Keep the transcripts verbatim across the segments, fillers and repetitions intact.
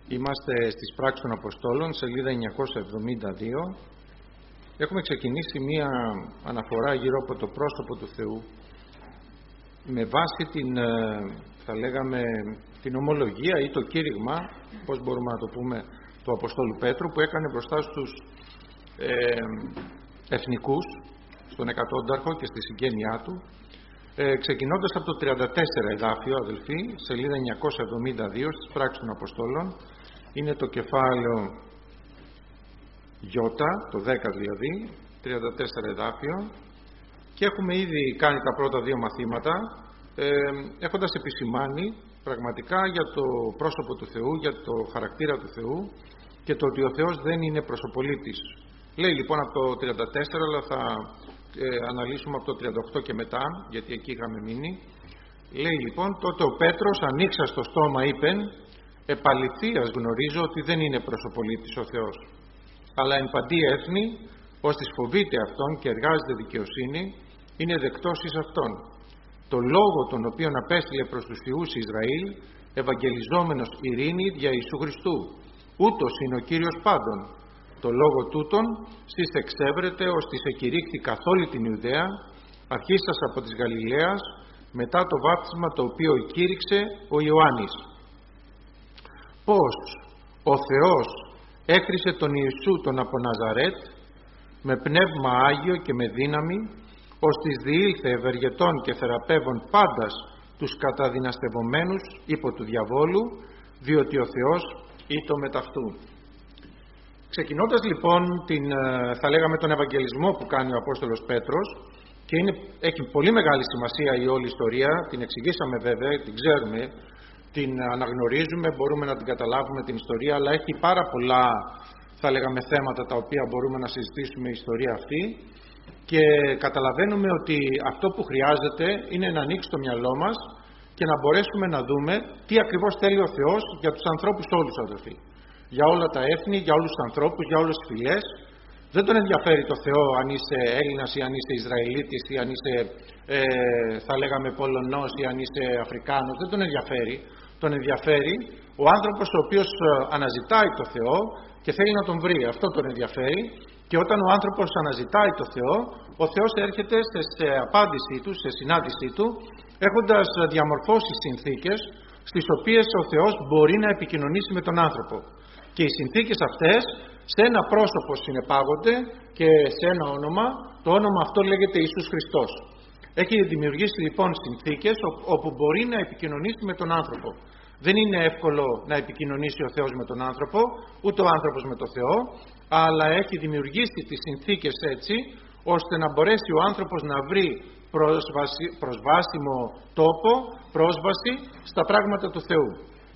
Είμαστε στις Πράξεις των Αποστόλων, σελίδα εννιακόσια εβδομήντα δύο. Έχουμε ξεκινήσει μία αναφορά γύρω από το πρόσωπο του Θεού με βάση την, θα λέγαμε, την ομολογία ή το κήρυγμα, πώς μπορούμε να το πούμε, του Αποστόλου Πέτρου, που έκανε μπροστά στους ε, εθνικούς, στον εκατόνταρχο και στη συγγένειά του, ε, ξεκινώντας από το τριάντα τέσσερα εδάφιο, αδελφοί, σελίδα εννιακόσια εβδομήντα δύο στις Πράξεις των Αποστόλων. Είναι το κεφάλαιο Ι, το δέκα δηλαδή, τριάντα τέσσερα εδάφιο, και έχουμε ήδη κάνει τα πρώτα δύο μαθήματα, ε, έχοντας επισημάνει πραγματικά για το πρόσωπο του Θεού, για το χαρακτήρα του Θεού και το ότι ο Θεός δεν είναι προσωπολήτης. Λέει λοιπόν από το τριάντα τέσσερα, αλλά θα ε, αναλύσουμε από το τριάντα οκτώ και μετά, γιατί εκεί είχαμε μείνει. Λέει λοιπόν, τότε ο Πέτρος ανοίξα στο στόμα είπεν, επαληθείας γνωρίζω ότι δεν είναι προσωπολήτης ο Θεός, αλλά εν παντή έθνη, ώστις φοβείται Αυτόν και εργάζεται δικαιοσύνη, είναι δεκτός εις Αυτόν. Το λόγο τον οποίον απέστειλε προς τους Υιούς Ισραήλ, ευαγγελιζόμενος ειρήνη δια Ιησού Χριστού. Ούτως είναι ο Κύριος πάντων. Το λόγο τούτον σεις εξέβρετε, ώστις εκηρύχθη καθ' όλη την Ιουδαία, αρχίσας από της Γαλιλαίας, μετά το βάπτισμα το οποίο εκήρυξε ο Ιωάννης. Πώς ο Θεός έκρισε τον Ιησού τον από Ναζαρέτ με πνεύμα Άγιο και με δύναμη, ώστις διήλθε ευεργετών και θεραπεύων πάντας τους καταδυναστευομένους υπό του διαβόλου, διότι ο Θεός ήτο μετ' αυτού. Ξεκινώντας λοιπόν την, θα λέγαμε, τον Ευαγγελισμό που κάνει ο Απόστολος Πέτρος, και είναι, έχει πολύ μεγάλη σημασία η όλη ιστορία, την εξηγήσαμε βέβαια, την ξέρουμε, την αναγνωρίζουμε, μπορούμε να την καταλάβουμε την ιστορία, αλλά έχει πάρα πολλά, θα λέγαμε, θέματα τα οποία μπορούμε να συζητήσουμε η ιστορία αυτή, και καταλαβαίνουμε ότι αυτό που χρειάζεται είναι να ανοίξει το μυαλό μας και να μπορέσουμε να δούμε τι ακριβώς θέλει ο Θεός για τους ανθρώπους όλους, αδελφοί. Για όλα τα έθνη, για όλους τους ανθρώπους, για όλες τις φυλές. Δεν τον ενδιαφέρει το Θεό αν είσαι Έλληνας ή αν είσαι Ισραηλίτης ή αν είσαι ε, θα λέγαμε Πολωνός ή αν είσαι Αφρικάνος. Δεν τον ενδιαφέρει. Τον ενδιαφέρει ο άνθρωπος ο οποίος αναζητάει το Θεό και θέλει να τον βρει. Αυτό τον ενδιαφέρει. Και όταν ο άνθρωπος αναζητάει το Θεό, ο Θεός έρχεται σε, σε απάντησή του, σε συνάντησή του, έχοντας διαμορφώσει συνθήκες στις οποίες ο Θεός μπορεί να επικοινωνήσει με τον άνθρωπο. Και οι συνθήκες αυτές σε ένα πρόσωπο συνεπάγονται και σε ένα όνομα. Το όνομα αυτό λέγεται Ιησούς Χριστός. Έχει δημιουργήσει λοιπόν συνθήκες όπου μπορεί να επικοινωνήσει με τον άνθρωπο. Δεν είναι εύκολο να επικοινωνήσει ο Θεός με τον άνθρωπο, ούτε ο άνθρωπος με τον Θεό, αλλά έχει δημιουργήσει τις συνθήκες έτσι, ώστε να μπορέσει ο άνθρωπος να βρει πρόσβαση, προσβάσιμο τόπο, πρόσβαση στα πράγματα του Θεού.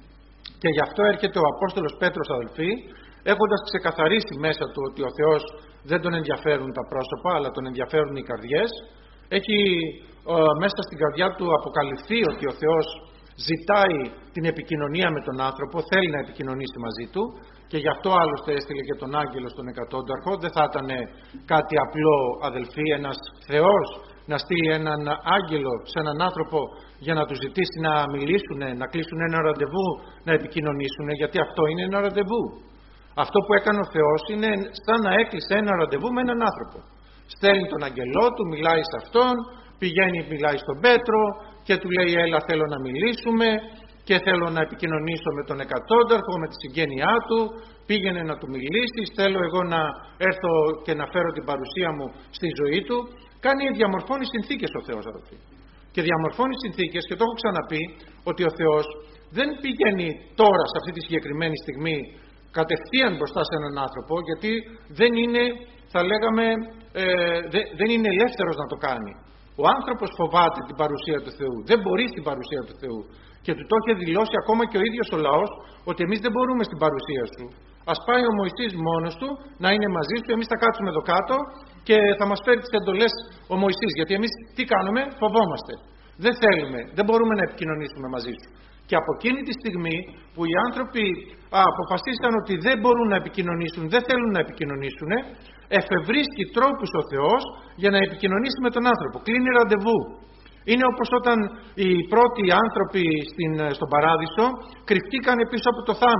Και γι' αυτό έρχεται ο Απόστολος Πέτρος, αδελφοί, έχοντας ξεκαθαρίσει μέσα του ότι ο Θεός δεν τον ενδιαφέρουν τα πρόσωπα, αλλά τον ενδιαφέρουν οι καρδιές. Έχει ε, μέσα στην καρδιά του αποκαλυφθεί ότι ο Θεός ζητάει την επικοινωνία με τον άνθρωπο, θέλει να επικοινωνήσει μαζί του, και γι' αυτό άλλωστε έστειλε και τον άγγελο στον εκατόνταρχο. Δεν θα ήταν κάτι απλό, αδελφοί, ένας Θεός να στείλει έναν άγγελο σε έναν άνθρωπο για να του ζητήσει να μιλήσουν, να κλείσουν ένα ραντεβού, να επικοινωνήσουν, γιατί αυτό είναι ένα ραντεβού. Αυτό που έκανε ο Θεός είναι σαν να έκλεισε ένα ραντεβού με έναν άνθρωπο. Στέλνει τον αγγελό του, μιλάει σε αυτόν, πηγαίνει, μιλάει στον Πέτρο και του λέει, έλα, θέλω να μιλήσουμε και θέλω να επικοινωνήσω με τον εκατόνταρχο, με τη συγγένειά του, πήγαινε να του μιλήσεις, θέλω εγώ να έρθω και να φέρω την παρουσία μου στη ζωή του. Κάνει, διαμορφώνει συνθήκες ο Θεός, αδελφοί. Και διαμορφώνει συνθήκες, και το έχω ξαναπεί, ότι ο Θεός δεν πηγαίνει τώρα σε αυτή τη συγκεκριμένη στιγμή κατευθείαν μπροστά σε έναν άνθρωπο, γιατί δεν είναι, θα λέγαμε, ε, δε, δεν είναι ελεύθερος να το κάνει. Ο άνθρωπος φοβάται την παρουσία του Θεού, δεν μπορεί στην παρουσία του Θεού, και του το είχε δηλώσει ακόμα και ο ίδιος ο λαός, ότι εμείς δεν μπορούμε στην παρουσία σου. Ας πάει ο Μωυσής μόνος του να είναι μαζί σου, εμείς θα κάτσουμε εδώ κάτω και θα μας φέρει τις εντολές ο Μωυσής, γιατί εμείς τι κάνουμε, φοβόμαστε. Δεν θέλουμε, δεν μπορούμε να επικοινωνήσουμε μαζί σου. Και από εκείνη τη στιγμή που οι άνθρωποι α, αποφασίσαν ότι δεν μπορούν να επικοινωνήσουν, δεν θέλουν να επικοινωνήσουν, εφευρίσκει τρόπους ο Θεός για να επικοινωνήσει με τον άνθρωπο. Κλείνει ραντεβού. Είναι όπως όταν οι πρώτοι άνθρωποι στην, στον Παράδεισο κρυφτήκαν πίσω από το θάμνο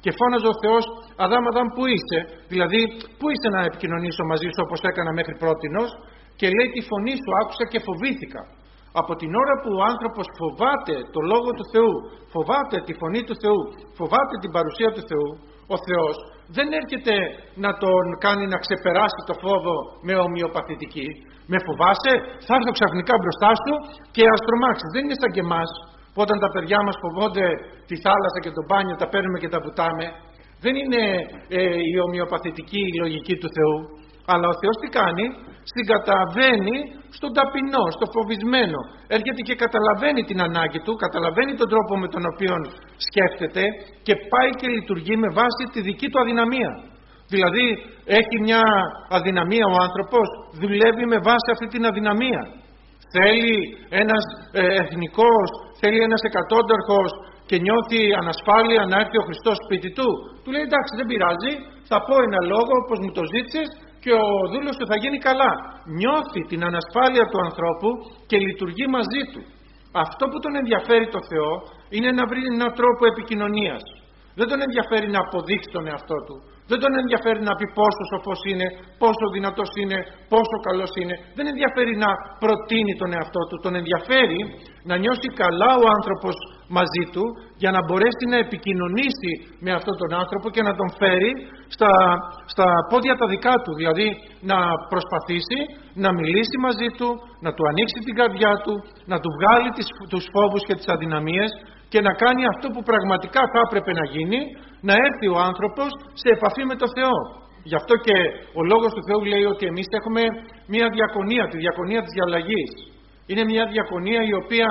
Και φώναζε ο Θεός, Αδάμ, Αδάμ, πού είσαι? Δηλαδή, πού είσαι να επικοινωνήσω μαζί σου όπως έκανα μέχρι πρότινος? Και λέει, τη φωνή σου άκουσα και φοβήθηκα. Από την ώρα που ο άνθρωπος φοβάται το Λόγο του Θεού, φοβάται τη φωνή του Θεού, φοβάται την παρουσία του Θεού, ο Θεός δεν έρχεται να τον κάνει να ξεπεράσει το φόβο με ομοιοπαθητική. Με φοβάσαι, θα έρθω ξαφνικά μπροστά σου και ας τρομάξεις. Δεν είναι σαν και εμάς, που όταν τα παιδιά μας φοβόνται τη θάλασσα και το μπάνιο, τα παίρνουμε και τα βουτάμε. Δεν είναι ε, η ομοιοπαθητική η λογική του Θεού. Αλλά ο Θεός τι κάνει? Συγκαταβαίνει στον ταπεινό, στο φοβισμένο. Έρχεται και καταλαβαίνει την ανάγκη του, καταλαβαίνει τον τρόπο με τον οποίο σκέφτεται και πάει και λειτουργεί με βάση τη δική του αδυναμία. Δηλαδή έχει μια αδυναμία ο άνθρωπος, δουλεύει με βάση αυτή την αδυναμία. Θέλει ένας ε, εθνικός, θέλει ένας εκατόνταρχος και νιώθει ανασφάλεια να έρθει ο Χριστός σπίτι του. Του λέει, εντάξει, δεν πειράζει, θα πω ένα λόγο όπως μου το ζήτησες και ο δούλος του θα γίνει καλά. Νιώθει την ανασφάλεια του ανθρώπου και λειτουργεί μαζί του. Αυτό που τον ενδιαφέρει το Θεό είναι να βρει έναν τρόπο επικοινωνίας. Δεν τον ενδιαφέρει να αποδείξει τον εαυτό του. Δεν τον ενδιαφέρει να πει πόσο σοφός είναι, πόσο δυνατός είναι, πόσο καλός είναι. Δεν ενδιαφέρει να προτείνει τον εαυτό του. Τον ενδιαφέρει να νιώσει καλά ο άνθρωπος μαζί του για να μπορέσει να επικοινωνήσει με αυτόν τον άνθρωπο και να τον φέρει στα, στα πόδια τα δικά του. Δηλαδή να προσπαθήσει να μιλήσει μαζί του, να του ανοίξει την καρδιά του, να του βγάλει τις, τους φόβους και τις αδυναμίες και να κάνει αυτό που πραγματικά θα έπρεπε να γίνει, να έρθει ο άνθρωπος σε επαφή με το Θεό. Γι' αυτό και ο Λόγος του Θεού λέει ότι εμείς έχουμε μια διακονία, τη διακονία της διαλλαγής. Είναι μια διακονία η οποία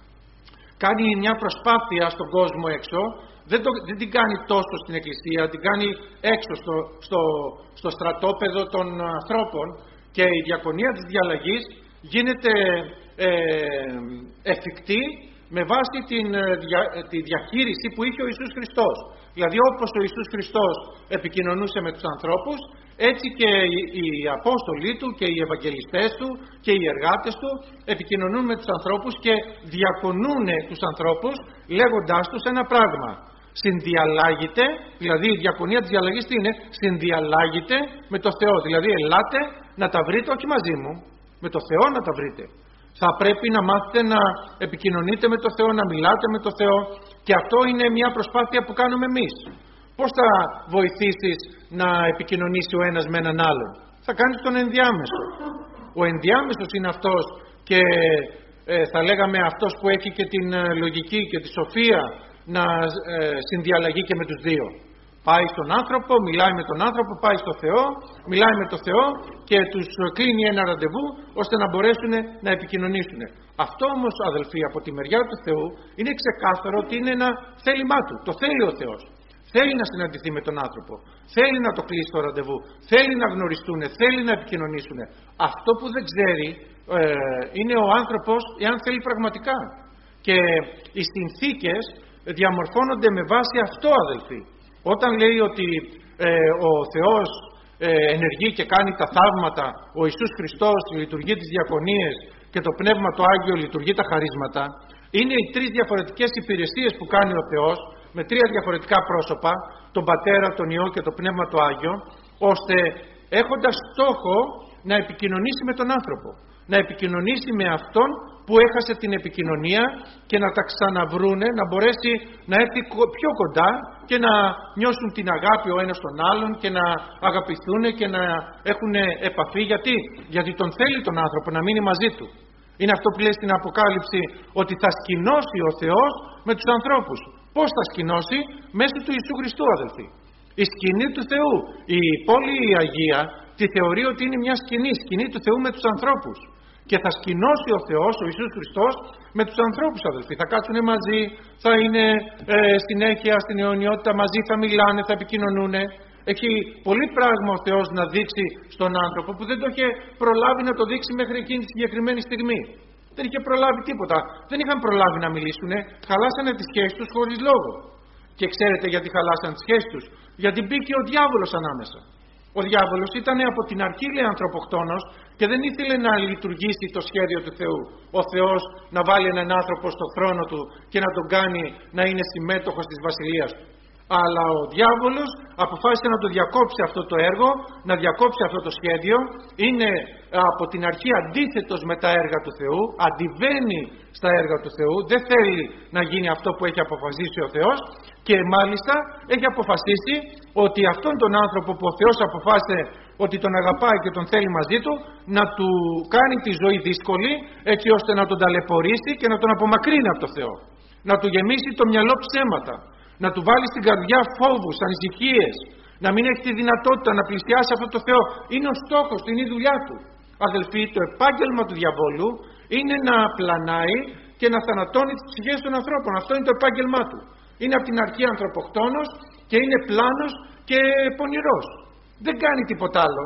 κάνει μια προσπάθεια στον κόσμο έξω, δεν, το, δεν την κάνει τόσο στην Εκκλησία, την κάνει έξω στο, στο, στο στρατόπεδο των ανθρώπων, και η διακονία της διαλλαγής γίνεται ε, εφικτή με βάση την, δια, τη διαχείριση που είχε ο Ιησούς Χριστός. Δηλαδή όπως ο Ιησούς Χριστός επικοινωνούσε με τους ανθρώπους, έτσι και οι, οι Απόστολοι του και οι Ευαγγελιστές του και οι εργάτες του επικοινωνούν με τους ανθρώπους και διακονούν τους ανθρώπους λέγοντάς τους ένα πράγμα. Συνδιαλλάγεται, δηλαδή η διακονία της διαλλαγής τι είναι? Συνδιαλλάγεται με το Θεό. Δηλαδή ελάτε να τα βρείτε όχι μαζί μου, με το Θεό να τα βρείτε. Θα πρέπει να μάθετε να επικοινωνείτε με το Θεό, να μιλάτε με το Θεό, και αυτό είναι μια προσπάθεια που κάνουμε εμείς. Πώς θα βοηθήσεις να επικοινωνήσει ο ένας με έναν άλλον? Θα κάνεις τον ενδιάμεσο. Ο ενδιάμεσος είναι αυτός, και ε, θα λέγαμε αυτός που έχει και την ε, λογική και τη σοφία να ε, συνδιαλλαγεί και με τους δύο. Πάει στον άνθρωπο, μιλάει με τον άνθρωπο, πάει στο Θεό, μιλάει με τον Θεό και τους κλείνει ένα ραντεβού ώστε να μπορέσουν να επικοινωνήσουν. Αυτό όμως, αδελφοί, από τη μεριά του Θεού είναι ξεκάθαρο ότι είναι ένα θέλημά του. Το θέλει ο Θεός. Θέλει να συναντηθεί με τον άνθρωπο. Θέλει να το κλείσει το ραντεβού. Θέλει να γνωριστούν. Θέλει να επικοινωνήσουν. Αυτό που δεν ξέρει ε, είναι ο άνθρωπος, εάν θέλει πραγματικά. Και οι συνθήκες διαμορφώνονται με βάση αυτό, αδελφοί. Όταν λέει ότι ε, ο Θεός ε, ενεργεί και κάνει τα θαύματα, ο Ιησούς Χριστός λειτουργεί τις διακονίες και το Πνεύμα το Άγιο λειτουργεί τα χαρίσματα, είναι οι τρεις διαφορετικές υπηρεσίες που κάνει ο Θεός με τρία διαφορετικά πρόσωπα, τον Πατέρα, τον Υιό και το Πνεύμα το Άγιο, ώστε έχοντας στόχο να επικοινωνήσει με τον άνθρωπο, να επικοινωνήσει με αυτόν που έχασε την επικοινωνία και να τα ξαναβρούνε, να μπορέσει να έρθει πιο κοντά και να νιώσουν την αγάπη ο ένας τον άλλον και να αγαπηθούν και να έχουν επαφή. Γιατί? Γιατί τον θέλει τον άνθρωπο να μείνει μαζί του. Είναι αυτό που λέει στην Αποκάλυψη, ότι θα σκηνώσει ο Θεός με τους ανθρώπους. Πώς θα σκηνώσει? Μέσω του Ιησού Χριστού, αδελφοί. Η σκηνή του Θεού. Η πόλη η Αγία τη θεωρεί ότι είναι μια σκηνή, σκηνή του Θεού με τους ανθρώπους. Και θα σκηνώσει ο Θεός, ο Ιησούς Χριστός, με τους ανθρώπους, αδελφοί. Θα κάτσουν μαζί, θα είναι ε, συνέχεια στην αιωνιότητα μαζί, θα μιλάνε, θα επικοινωνούν. Έχει πολύ πράγμα ο Θεός να δείξει στον άνθρωπο που δεν το είχε προλάβει να το δείξει μέχρι εκείνη τη συγκεκριμένη στιγμή. Δεν είχε προλάβει τίποτα. Δεν είχαν προλάβει να μιλήσουν. Χαλάσανε τις σχέσεις τους χωρίς λόγο. Και ξέρετε γιατί χαλάσανε τις σχέσεις τους? Γιατί μπήκε ο διάβολος ανάμεσα. Ο διάβολος ήταν από την αρχή, λέει, ανθρωποκτόνος και δεν ήθελε να λειτουργήσει το σχέδιο του Θεού. Ο Θεός να βάλει έναν άνθρωπο στο θρόνο του και να τον κάνει να είναι συμμέτοχος της βασιλείας του. Αλλά ο διάβολος αποφάσισε να το διακόψει αυτό το έργο, να διακόψει αυτό το σχέδιο. Είναι από την αρχή αντίθετος με τα έργα του Θεού, αντιβαίνει στα έργα του Θεού, δεν θέλει να γίνει αυτό που έχει αποφασίσει ο Θεός και μάλιστα έχει αποφασίσει ότι αυτόν τον άνθρωπο που ο Θεός αποφάσισε ότι τον αγαπάει και τον θέλει μαζί του, να του κάνει τη ζωή δύσκολη έτσι ώστε να τον ταλαιπωρήσει και να τον απομακρύνει από το Θεό. Να του γεμίσει το μυαλό ψέματα, να του βάλει στην καρδιά φόβους, ανησυχίες, να μην έχει τη δυνατότητα να πλησιάσει αυτό το Θεό. Είναι ο στόχος, είναι η δουλειά του. Αδελφοί, το επάγγελμα του διαβόλου είναι να πλανάει και να θανατώνει τις ψυχές των ανθρώπων. Αυτό είναι το επάγγελμά του. Είναι από την αρχή ανθρωποκτόνος και είναι πλάνος και πονηρός. Δεν κάνει τίποτα άλλο.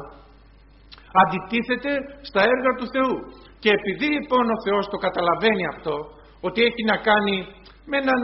Αντιτίθεται στα έργα του Θεού. Και επειδή λοιπόν ο Θεός το καταλαβαίνει αυτό, ότι έχει να κάνει με έναν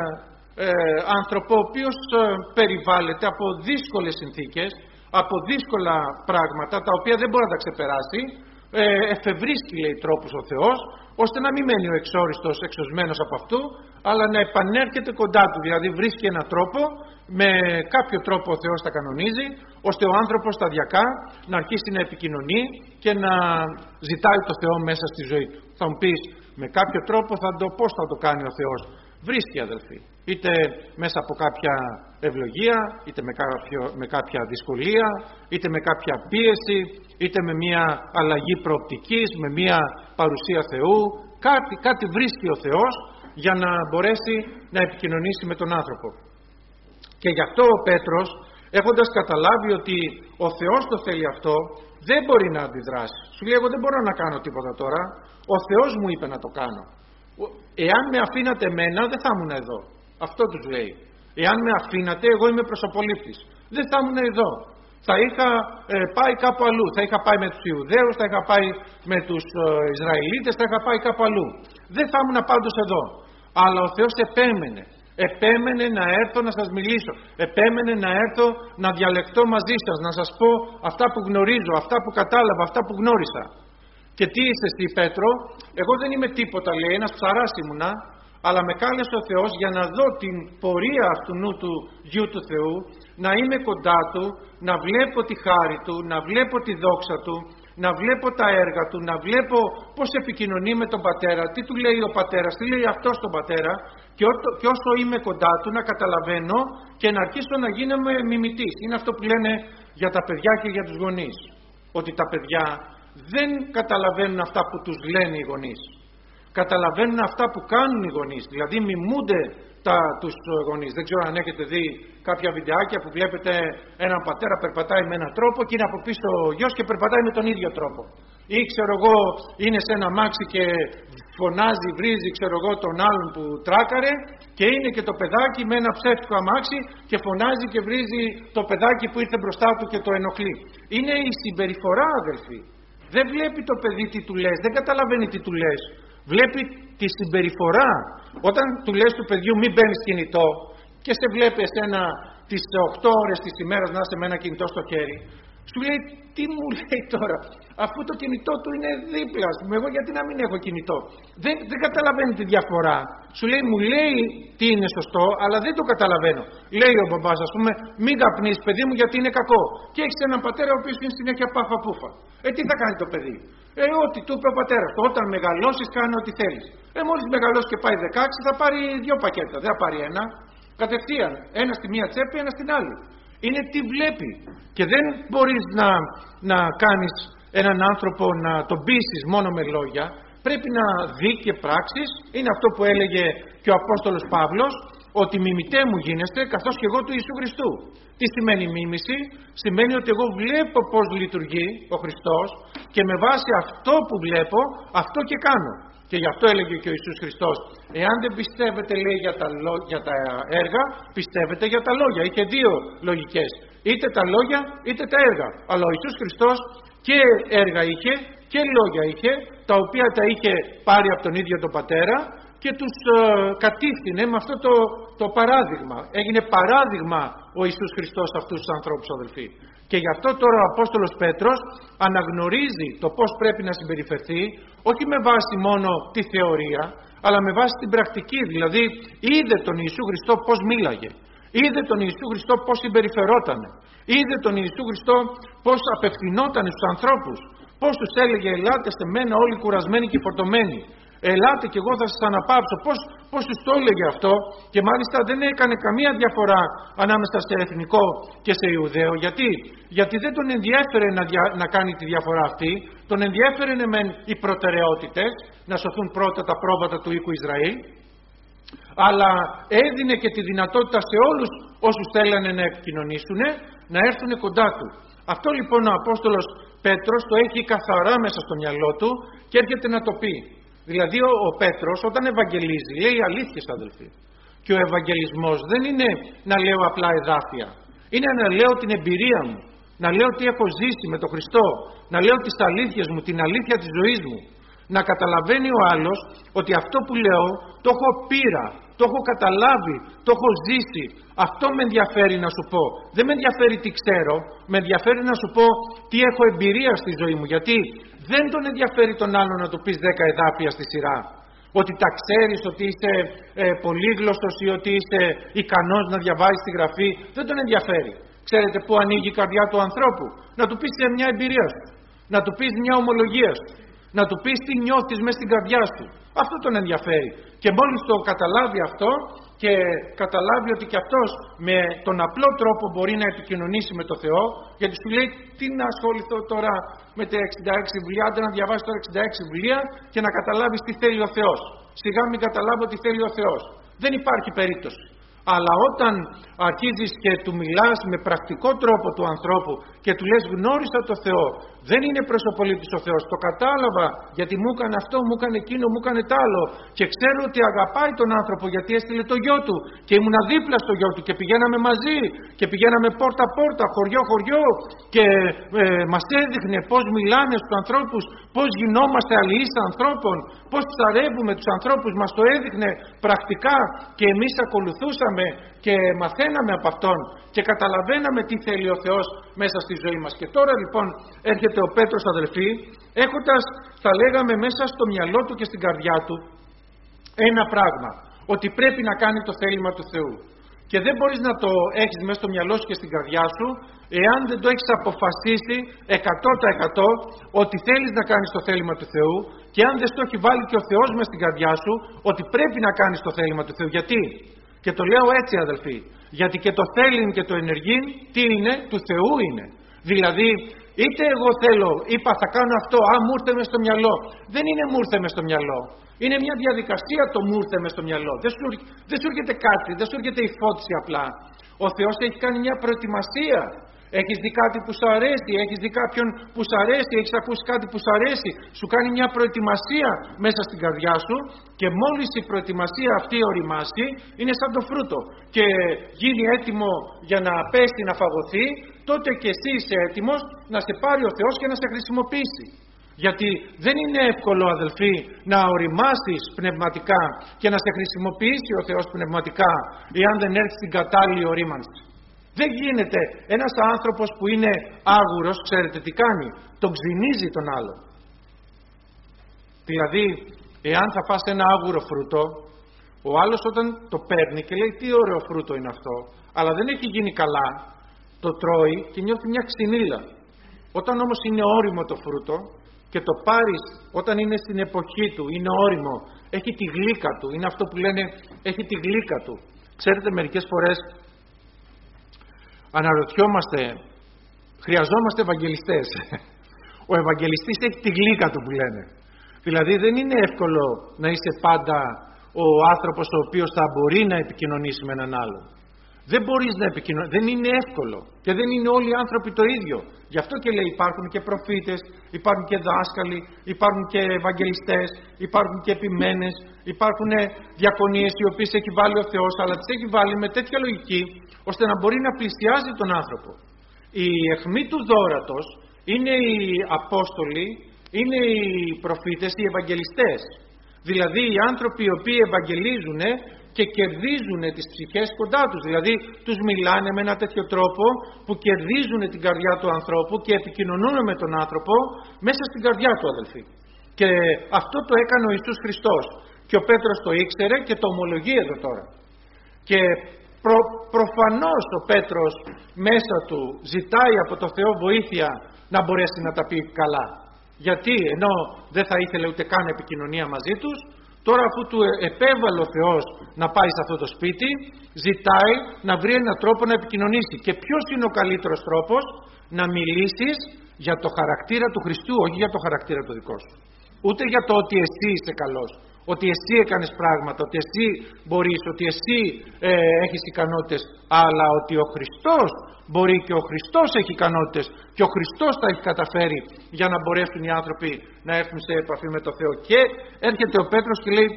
ε, άνθρωπο ο οποίος ε, περιβάλλεται από δύσκολες συνθήκες, από δύσκολα πράγματα τα οποία δεν μπορεί να τα ξεπεράσει, ε, εφευρίσκει λέει τρόπους ο Θεός ώστε να μην μένει ο εξόριστος εξωσμένος από αυτού, αλλά να επανέρχεται κοντά του. Δηλαδή βρίσκει έναν τρόπο, με κάποιο τρόπο ο Θεός τα κανονίζει, ώστε ο άνθρωπος σταδιακά να αρχίσει να επικοινωνεί και να ζητάει το Θεό μέσα στη ζωή του. Θα μου πεις, με κάποιο τρόπο θα το, πώς θα το κάνει ο Θεός? Βρίσκει, αδελφοί, είτε μέσα από κάποια ευλογία, είτε με, κάποιο, με κάποια δυσκολία, είτε με κάποια πίεση, είτε με μια αλλαγή προοπτικής, με μια παρουσία Θεού. Κάτι, κάτι βρίσκει ο Θεός για να μπορέσει να επικοινωνήσει με τον άνθρωπο. Και γι' αυτό ο Πέτρος, έχοντας καταλάβει ότι ο Θεός το θέλει αυτό, δεν μπορεί να αντιδράσει. Σου λέει, εγώ δεν μπορώ να κάνω τίποτα τώρα, ο Θεός μου είπε να το κάνω. Εάν με αφήνατε εμένα, δεν θα ήμουν εδώ. Αυτό τους λέει. Εάν με αφήνατε, εγώ είμαι προσωπολήπτης, δεν θα ήμουν εδώ. Θα είχα ε, πάει κάπου αλλού. Θα είχα πάει με τους Ιουδαίους, θα είχα πάει με τους ε, Ισραηλίτες, θα είχα πάει κάπου αλλού. Δεν θα ήμουν πάντως εδώ. Αλλά ο Θεός επέμενε. Επέμενε να έρθω να σας μιλήσω. Επέμενε να έρθω να διαλεχτώ μαζί σας, να σας πω αυτά που γνωρίζω, αυτά που κατάλαβα, αυτά που γνώρισα. Και τι είσαι εσύ, Πέτρο? Εγώ δεν είμαι τίποτα, λέει, ένας ψαράς ήμουνα, αλλά με κάλεσε ο Θεός για να δω την πορεία αυτού νου του Γιου του Θεού, να είμαι κοντά του, να βλέπω τη χάρη του, να βλέπω τη δόξα του, να βλέπω τα έργα του, να βλέπω πώς επικοινωνεί με τον πατέρα, τι του λέει ο πατέρας, τι λέει αυτός στον πατέρα, και, ό, και όσο είμαι κοντά του να καταλαβαίνω και να αρχίσω να γίνομαι μιμητής. Είναι αυτό που λένε για τα παιδιά και για τους γονείς, ότι τα παιδιά δεν καταλαβαίνουν αυτά που τους λένε οι γονείς. Καταλαβαίνουν αυτά που κάνουν οι γονείς, δηλαδή μιμούνται τα, τους γονείς. Δεν ξέρω αν έχετε δει κάποια βιντεάκια που βλέπετε έναν πατέρα περπατάει με έναν τρόπο και είναι από πίσω ο γιος και περπατάει με τον ίδιο τρόπο. Ή ξέρω εγώ είναι σε ένα αμάξι και φωνάζει, βρίζει ξέρω εγώ τον άλλον που τράκαρε, και είναι και το παιδάκι με ένα ψεύτικο αμάξι και φωνάζει και βρίζει το παιδάκι που ήρθε μπροστά του και το ενοχλεί. Είναι η συμπεριφορά, αδελφοί. Δεν βλέπει το παιδί τι του λες, δεν καταλαβαίνει τι του λες. Βλέπει τη συμπεριφορά. Όταν του λες του παιδιού μην μπαίνεις κινητό και σε βλέπει εσένα τις οκτώ ώρες της ημέρας να είσαι με ένα κινητό στο χέρι, σου λέει, τι μου λέει τώρα, αφού το κινητό του είναι δίπλα, ας πούμε, εγώ γιατί να μην έχω κινητό? Δεν, δεν καταλαβαίνει τη διαφορά. Σου λέει, μου λέει τι είναι σωστό, αλλά δεν το καταλαβαίνω. Λέει ο μπαμπάς, ας πούμε, μην καπνείς παιδί μου γιατί είναι κακό. Και έχεις έναν πατέρα ο οποίος είναι συνέχεια πάφα πούφα. Ε, τι θα κάνει το παιδί? Ε, ό,τι του είπε ο πατέρας του, όταν μεγαλώσεις κάνε ό,τι θέλεις. Ε, μόλις μεγαλώσει και πάει δεκαέξι θα πάρει δύο πακέτα, δεν θα πάρει ένα. Κατευθείαν, ένα στη μία τσέπη, ένα στην άλλη. Είναι τι βλέπει. Και δεν μπορείς να, να κάνεις έναν άνθρωπο να τον πείσεις μόνο με λόγια. Πρέπει να δει και πράξεις. Είναι αυτό που έλεγε και ο Απόστολος Παύλος, ότι μιμητέ μου γίνεστε καθώς και εγώ του Ιησού Χριστού. Τι σημαίνει μίμηση? Σημαίνει ότι εγώ βλέπω πώς λειτουργεί ο Χριστός και με βάση αυτό που βλέπω αυτό και κάνω. Και γι' αυτό έλεγε και ο Ιησούς Χριστός, εάν δεν πιστεύετε λέει για τα, για τα έργα, πιστεύετε για τα λόγια. Είχε δύο λογικές, είτε τα λόγια είτε τα έργα. Αλλά ο Ιησούς Χριστός και έργα είχε και λόγια είχε, τα οποία τα είχε πάρει από τον ίδιο τον Πατέρα και τους ε, κατήφθηνε με αυτό το, το παράδειγμα. Έγινε παράδειγμα ο Ιησούς Χριστός σε αυτούς τους ανθρώπους, αδελφοί. Και γι' αυτό τώρα ο Απόστολος Πέτρος αναγνωρίζει το πώς πρέπει να συμπεριφερθεί, όχι με βάση μόνο τη θεωρία, αλλά με βάση την πρακτική. Δηλαδή είδε τον Ιησού Χριστό πώς μίλαγε. είδε τον Ιησού Χριστό πώς συμπεριφερόταν, είδε τον Ιησού Χριστό πώς απευθυνόταν στους ανθρώπους, πώς τους έλεγε ελάτε σε μένα όλοι κουρασμένοι και φορτωμένοι, ελάτε και εγώ θα σας αναπαύσω, πώς, πώς τους το έλεγε αυτό, και μάλιστα δεν έκανε καμία διαφορά ανάμεσα σε εθνικό και σε Ιουδαίο. Γιατί, Γιατί δεν τον ενδιέφερε να, δια, να κάνει τη διαφορά αυτή, τον ενδιέφερε μεν οι προτεραιότητες, να σωθούν πρώτα τα πρόβατα του οίκου Ισραήλ, αλλά έδινε και τη δυνατότητα σε όλους όσους θέλανε να επικοινωνήσουν να έρθουν κοντά του. Αυτό λοιπόν ο Απόστολος Πέτρος το έχει καθαρά μέσα στο μυαλό του και έρχεται να το πει. Δηλαδή ο, ο Πέτρος όταν ευαγγελίζει λέει αλήθειες, αδελφοί. Και ο ευαγγελισμός δεν είναι να λέω απλά εδάφια. Είναι να λέω την εμπειρία μου, να λέω τι έχω ζήσει με τον Χριστό, να λέω τις αλήθειες μου, την αλήθεια της ζωής μου. Να καταλαβαίνει ο άλλος ότι αυτό που λέω το έχω πείρα, το έχω καταλάβει, το έχω ζήσει. Αυτό με ενδιαφέρει να σου πω. Δεν με ενδιαφέρει τι ξέρω, με ενδιαφέρει να σου πω τι έχω εμπειρία στη ζωή μου. Γιατί δεν τον ενδιαφέρει τον άλλον να του πεις δέκα εδάφια στη σειρά. Ότι τα ξέρεις, ότι είσαι ε, πολύγλωστος ή ότι είσαι ικανός να διαβάζεις τη γραφή. Δεν τον ενδιαφέρει. Ξέρετε πού ανοίγει η καρδιά του ανθρώπου? Να του πεις μια εμπειρία σου, να του πεις μια ομολογία σου, να του πεις τι νιώθεις μέσα στην καρδιά σου. Αυτό τον ενδιαφέρει. Και μόλις το καταλάβει αυτό και καταλάβει ότι και αυτός με τον απλό τρόπο μπορεί να επικοινωνήσει με τον Θεό, γιατί σου λέει τι να ασχοληθώ τώρα με τα εξήντα έξι βιβλία, άντε να διαβάσεις τώρα εξήντα έξι βιβλία και να καταλάβεις τι θέλει ο Θεός. Σιγά μην καταλάβω τι θέλει ο Θεός. Δεν υπάρχει περίπτωση. Αλλά όταν αρχίζεις και του μιλάς με πρακτικό τρόπο του ανθρώπου και του λες γνώρισα το Θεό, δεν είναι προσωπολίτης ο Θεός, το κατάλαβα γιατί μου έκανε αυτό, μου έκανε εκείνο, μου έκανε τ' άλλο και ξέρω ότι αγαπάει τον άνθρωπο γιατί έστειλε το γιο του και ήμουνα δίπλα στο γιο του και πηγαίναμε μαζί και πηγαίναμε πόρτα πόρτα, χωριό χωριό και ε, μας έδειχνε πώς μιλάνε στους ανθρώπους, πώς γινόμαστε αλληλείς ανθρώπων, πώς ψαρεύουμε τους ανθρώπους, μας το έδειχνε πρακτικά και εμείς ακολουθούσαμε και μαθαίναμε από Αυτόν και καταλαβαίναμε τι θέλει ο Θεός μέσα στη ζωή μας. Και τώρα λοιπόν έρχεται ο Πέτρος, αδελφοί, έχοντας, θα λέγαμε, μέσα στο μυαλό του και στην καρδιά του ένα πράγμα, ότι πρέπει να κάνει το θέλημα του Θεού. Και δεν μπορείς να το έχεις μέσα στο μυαλό σου και στην καρδιά σου εάν δεν το έχεις αποφασίσει εκατό τοις εκατό ότι θέλεις να κάνεις το θέλημα του Θεού και αν δεν το έχει βάλει και ο Θεός μέσα στην καρδιά σου ότι πρέπει να κάνεις το θέλημα του Θεού. Γιατί? Και το λέω έτσι, αδελφοί, γιατί και το θέλειν και το ενεργήν τι είναι? Του Θεού είναι. Δηλαδή είτε εγώ θέλω, είπα θα κάνω αυτό, α μου ήρθε μες στο μυαλό. Δεν είναι μου ήρθε μες στο μυαλό. Είναι μια διαδικασία το μου ήρθε μες στο μυαλό. Δεν σου, δεν σου έρχεται κάτι, δεν σου έρχεται η φώτιση απλά. Ο Θεός έχει κάνει μια προετοιμασία. Έχεις δει κάτι που σου αρέσει, έχεις δει κάποιον που σου αρέσει, έχεις ακούσει κάτι που σου αρέσει. Σου κάνει μια προετοιμασία μέσα στην καρδιά σου και μόλις η προετοιμασία αυτή οριμάσει είναι σαν το φρούτο και γίνει έτοιμο για να πέσει, να φαγωθεί, τότε και εσύ είσαι έτοιμος να σε πάρει ο Θεός και να σε χρησιμοποιήσει. Γιατί δεν είναι εύκολο, αδελφοί, να οριμάσεις πνευματικά και να σε χρησιμοποιήσει ο Θεός πνευματικά εάν δεν έρθει στην κατάλληλη ορίμανση. Δεν γίνεται. Ένας άνθρωπος που είναι άγουρος, ξέρετε τι κάνει? Τον ξυνίζει τον άλλο. Δηλαδή, εάν θα φας ένα άγουρο φρούτο, ο άλλος όταν το παίρνει και λέει τι ωραίο φρούτο είναι αυτό, αλλά δεν έχει γίνει καλά, το τρώει και νιώθει μια ξυνήλα. Όταν όμως είναι όριμο το φρούτο και το πάρεις όταν είναι στην εποχή του, είναι όριμο, έχει τη γλύκα του, είναι αυτό που λένε έχει τη γλύκα του. Ξέρετε, μερικές φορές αναρωτιόμαστε, χρειαζόμαστε ευαγγελιστές. Ο ευαγγελιστής έχει τη γλύκα του που λένε. Δηλαδή δεν είναι εύκολο να είσαι πάντα ο άνθρωπος ο οποίος θα μπορεί να επικοινωνήσει με έναν άλλον. Δεν μπορείς να επικοινωνήσεις, δεν είναι εύκολο και δεν είναι όλοι οι άνθρωποι το ίδιο. Γι' αυτό και λέει υπάρχουν και προφήτες, υπάρχουν και δάσκαλοι, υπάρχουν και ευαγγελιστές, υπάρχουν και επιμένες, υπάρχουν διακονίες οι οποίες έχει βάλει ο Θεός, αλλά τις έχει βάλει με τέτοια λογική ώστε να μπορεί να πλησιάζει τον άνθρωπο. Η αιχμή του δώρατος είναι οι Απόστολοι, είναι οι προφήτες, οι ευαγγελιστές. Δηλαδή οι άνθρωποι οι οποίοι ευαγγελίζουν και κερδίζουν τις ψυχές κοντά τους. Δηλαδή τους μιλάνε με ένα τέτοιο τρόπο που κερδίζουν την καρδιά του ανθρώπου και επικοινωνούν με τον άνθρωπο μέσα στην καρδιά του, αδελφοί. Και αυτό το έκανε ο Ιησούς Χριστός. Και ο Πέτρος το ήξερε και το ομολογεί εδώ τώρα. Και Προ, προφανώς ο Πέτρος μέσα του ζητάει από το Θεό βοήθεια να μπορέσει να τα πει καλά. Γιατί ενώ δεν θα ήθελε ούτε καν επικοινωνία μαζί τους, τώρα αφού του επέβαλε ο Θεός να πάει σε αυτό το σπίτι, ζητάει να βρει έναν τρόπο να επικοινωνήσει. Και ποιος είναι ο καλύτερος τρόπος? Να μιλήσεις για το χαρακτήρα του Χριστού, όχι για το χαρακτήρα του δικό σου. Ούτε για το ότι εσύ είσαι καλός, ότι εσύ έκανες πράγματα, ότι εσύ μπορείς, ότι εσύ ε, έχεις ικανότητες, αλλά ότι ο Χριστός μπορεί και ο Χριστός έχει ικανότητες και ο Χριστός τα έχει καταφέρει για να μπορέσουν οι άνθρωποι να έρθουν σε επαφή με το Θεό. Και έρχεται ο Πέτρος και λέει,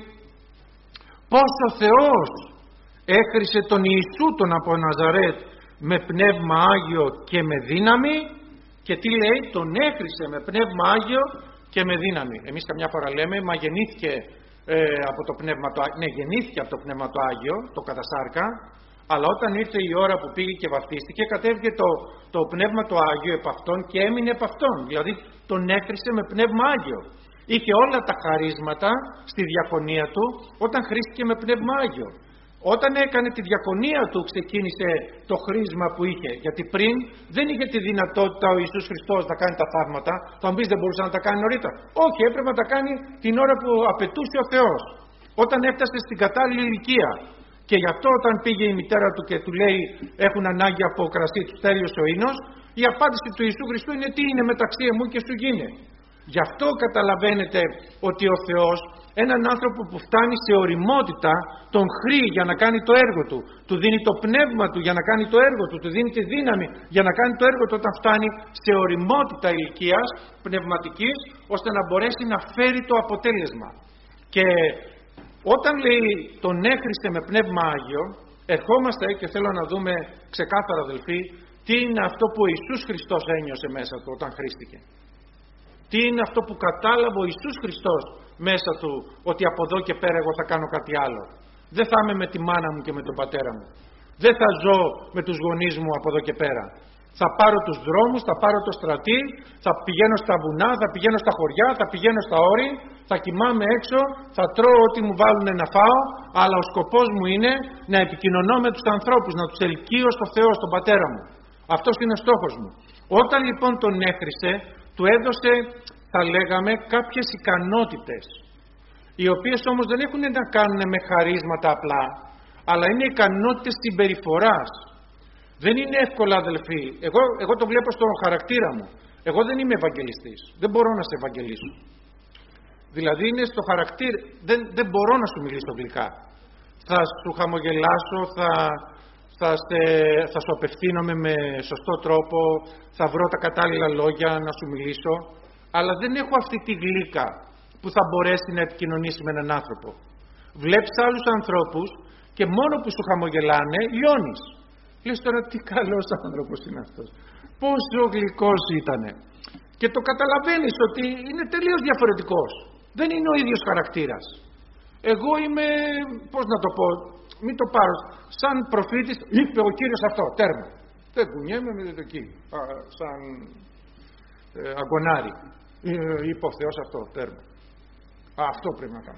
πως ο Θεός έχρισε τον Ιησού τον από Ναζαρέτ με πνεύμα Άγιο και με δύναμη. Και τι λέει? Τον έχρισε με πνεύμα Άγιο και με δύναμη. Εμείς καμιά φορά λέμε, μα γεννήθηκε ε, από το πνεύμα το Άγιο. Ναι, γεννήθηκε από το πνεύμα το Άγιο, το κατασάρκα, αλλά όταν ήρθε η ώρα που πήγε και βαφτίστηκε, κατέβηκε το, το πνεύμα το Άγιο επ' αυτόν και έμεινε επ' αυτόν. Δηλαδή τον έχρισε με πνεύμα Άγιο. Είχε όλα τα χαρίσματα στη διακονία του όταν χρήστηκε με πνεύμα Άγιο. Όταν έκανε τη διακονία του ξεκίνησε το χρήσμα που είχε. Γιατί πριν δεν είχε τη δυνατότητα ο Ιησούς Χριστός να κάνει τα θαύματα. Θα μου πεις, δεν μπορούσε να τα κάνει νωρίτερα? Όχι, έπρεπε να τα κάνει την ώρα που απαιτούσε ο Θεός. Όταν έφτασε στην κατάλληλη ηλικία. Και γι' αυτό όταν πήγε η μητέρα του και του λέει έχουν ανάγκη από κρασί, του τέλειωσε ο ίνος, η απάντηση του Ιησού Χριστού είναι τι είναι μεταξύ εμού και σου γίνε. Γι' αυτό καταλαβαίνετε ότι ο Θεός έναν άνθρωπο που φτάνει σε ωριμότητα τον χρήει για να κάνει το έργο του, του δίνει το πνεύμα του για να κάνει το έργο του, του δίνει τη δύναμη για να κάνει το έργο του όταν φτάνει σε ωριμότητα ηλικίας πνευματικής, ώστε να μπορέσει να φέρει το αποτέλεσμα. Και όταν λέει τον έχρισε με πνεύμα Άγιο, ερχόμαστε και θέλω να δούμε ξεκάθαρα, αδελφοί, τι είναι αυτό που ο Ιησούς Χριστός ένιωσε μέσα του όταν χρήστηκε. Τι είναι αυτό που κατάλαβε ο Ιησούς Χριστός μέσα του, ότι από εδώ και πέρα εγώ θα κάνω κάτι άλλο. Δεν θα είμαι με τη μάνα μου και με τον πατέρα μου. Δεν θα ζω με τους γονείς μου από εδώ και πέρα. Θα πάρω τους δρόμους, θα πάρω το στρατή, θα πηγαίνω στα βουνά, θα πηγαίνω στα χωριά, θα πηγαίνω στα όρη, θα κοιμάμαι έξω, θα τρώω ό,τι μου βάλουν να φάω, αλλά ο σκοπός μου είναι να επικοινωνώ με τους ανθρώπους, να τους ελκύω στο Θεό, στον πατέρα μου. Αυτός είναι ο στόχος μου. Όταν λοιπόν τον έχρισε, του έδωσε, θα λέγαμε, κάποιες ικανότητες, οι οποίες όμως δεν έχουν να κάνουν με χαρίσματα απλά, αλλά είναι ικανότητες συμπεριφοράς. Δεν είναι εύκολα, αδελφοί. Εγώ, εγώ το βλέπω στον χαρακτήρα μου. Εγώ δεν είμαι Ευαγγελιστής. Δεν μπορώ να σε ευαγγελίσω. Δηλαδή είναι στο χαρακτήρα. Δεν, δεν μπορώ να σου μιλήσω γλυκά. Θα σου χαμογελάσω, θα, θα, σε, θα σου απευθύνομαι με σωστό τρόπο, θα βρω τα κατάλληλα λόγια να σου μιλήσω, αλλά δεν έχω αυτή τη γλύκα που θα μπορέσει να επικοινωνήσει με έναν άνθρωπο. Βλέπεις άλλους ανθρώπους και μόνο που σου χαμογελάνε λιώνεις. Λες τώρα τι καλός άνθρωπος είναι αυτός. Πόσο γλυκός ήτανε. Και το καταλαβαίνεις ότι είναι τελείως διαφορετικός. Δεν είναι ο ίδιος χαρακτήρας. Εγώ είμαι, πώς να το πω, μην το πάρω, σαν προφήτης, είπε ο Κύριος αυτό, τέρμα. Δεν κουνιέμαι με το εκεί, σαν ε, αγκονάρι. Ε, είπε ο Θεός αυτό, τέρμα. Α, αυτό πρέπει να κάνω.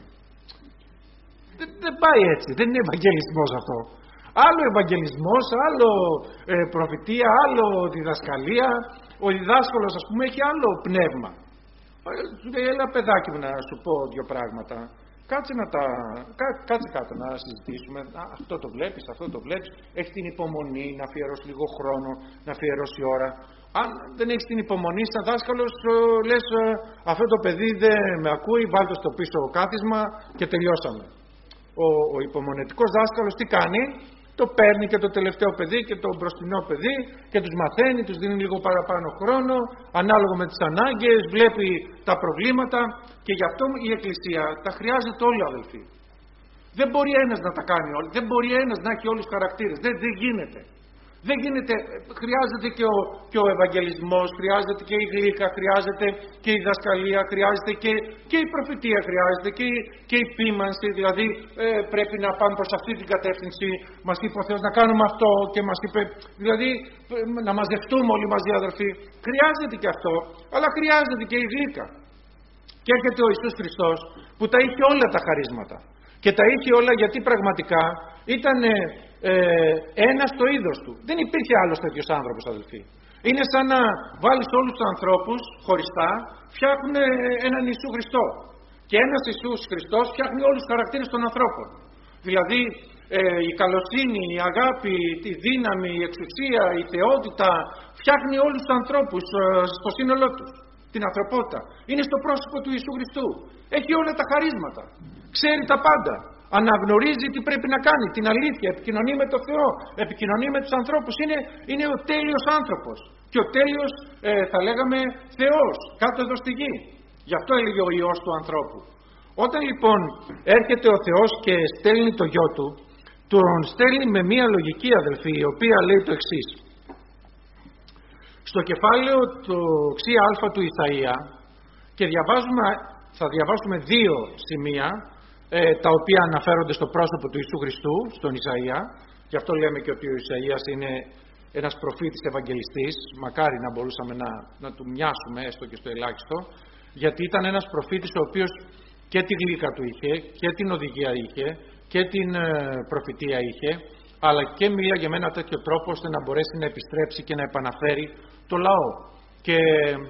Δεν, δεν πάει έτσι, δεν είναι ευαγγελισμός αυτό. Άλλο ευαγγελισμός, άλλο ε, προφητεία, άλλο διδασκαλία. Ο διδάσκαλος, ας πούμε, έχει άλλο πνεύμα. Σου λέει, έλα παιδάκι μου να σου πω δύο πράγματα. Κάτσε, να τα, κά, κάτσε κάτω να συζητήσουμε. Α, αυτό το βλέπεις, αυτό το βλέπεις. Έχει την υπομονή να αφιερώσει λίγο χρόνο, να αφιερώσει ώρα. Αν δεν έχεις την υπομονή, σαν δάσκαλος λες, αυτό το παιδί δεν με ακούει, βάλτε στο πίσω κάθισμα και τελειώσαμε. Ο, ο υπομονετικός δάσκαλος τι κάνει? Το παίρνει και το τελευταίο παιδί και το μπροστινό παιδί και τους μαθαίνει, τους δίνει λίγο παραπάνω χρόνο, ανάλογα με τις ανάγκες, βλέπει τα προβλήματα και γι' αυτό η Εκκλησία τα χρειάζεται όλοι, αδελφοί. Δεν μπορεί ένας να τα κάνει όλοι, δεν μπορεί ένας να έχει όλους τους χαρακτήρες, δεν, δεν γίνεται. Δεν γίνεται, χρειάζεται και ο, και ο Ευαγγελισμός, χρειάζεται και η γλύκα, χρειάζεται και η διδασκαλία, χρειάζεται και, και η προφητεία, χρειάζεται και, και η ποίμανση, δηλαδή ε, πρέπει να πάμε προς αυτή την κατεύθυνση, μας είπε ο Θεός να κάνουμε αυτό και μας είπε, δηλαδή ε, να μαζευτούμε όλοι μαζί, αδερφοί, χρειάζεται και αυτό, αλλά χρειάζεται και η γλύκα. Και έρχεται ο Ιησούς Χριστός που τα είχε όλα τα χαρίσματα και τα είχε όλα γιατί πραγματικά ήταν ε, ένα στο είδος του. Δεν υπήρχε άλλος τέτοιος άνθρωπος, αδελφοί. Είναι σαν να βάλεις όλους τους ανθρώπους χωριστά, φτιάχνουν έναν Ιησού Χριστό. Και ένας Ιησούς Χριστός φτιάχνει όλους τους χαρακτήρες των ανθρώπων. Δηλαδή ε, η καλοσύνη, η αγάπη, τη δύναμη, η εξουσία, η θεότητα, φτιάχνει όλους τους ανθρώπους ε, στο σύνολό τους. Την ανθρωπότητα. Είναι στο πρόσωπο του Ιησού Χριστού. Έχει όλα τα χαρίσματα. Ξέρει τα πάντα. Αναγνωρίζει τι πρέπει να κάνει. Την αλήθεια. Επικοινωνεί με τον Θεό. Επικοινωνεί με τους ανθρώπους. Είναι, είναι ο τέλειος άνθρωπος. Και ο τέλειος ε, θα λέγαμε Θεός. Κάτω εδώ στη γη. Γι' αυτό έλεγε ο Υιός του ανθρώπου. Όταν λοιπόν έρχεται ο Θεός και στέλνει το γιο του, τον στέλνει με μία λογική, αδελφοί, η οποία λέει το εξής. Στο κεφάλαιο του ξι α του Ισαΐα, και διαβάζουμε, θα διαβάσουμε δύο σημεία, ε, τα οποία αναφέρονται στο πρόσωπο του Ιησού Χριστού, στον Ισαΐα. Γι' αυτό λέμε και ότι ο Ισαΐας είναι ένας προφήτης ευαγγελιστής. Μακάρι να μπορούσαμε να, να του μοιάσουμε, έστω και στο ελάχιστο, γιατί ήταν ένας προφήτης ο οποίος και τη γλύκα του είχε, και την οδηγία είχε, και την ε, προφητεία είχε, αλλά και μίλαγε με ένα τέτοιο τρόπο ώστε να μπορέσει να επιστρέψει και να επαναφέρει το λαό. Και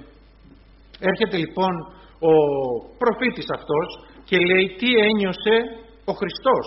έρχεται λοιπόν ο προφήτης αυτός και λέει τι ένιωσε ο Χριστός.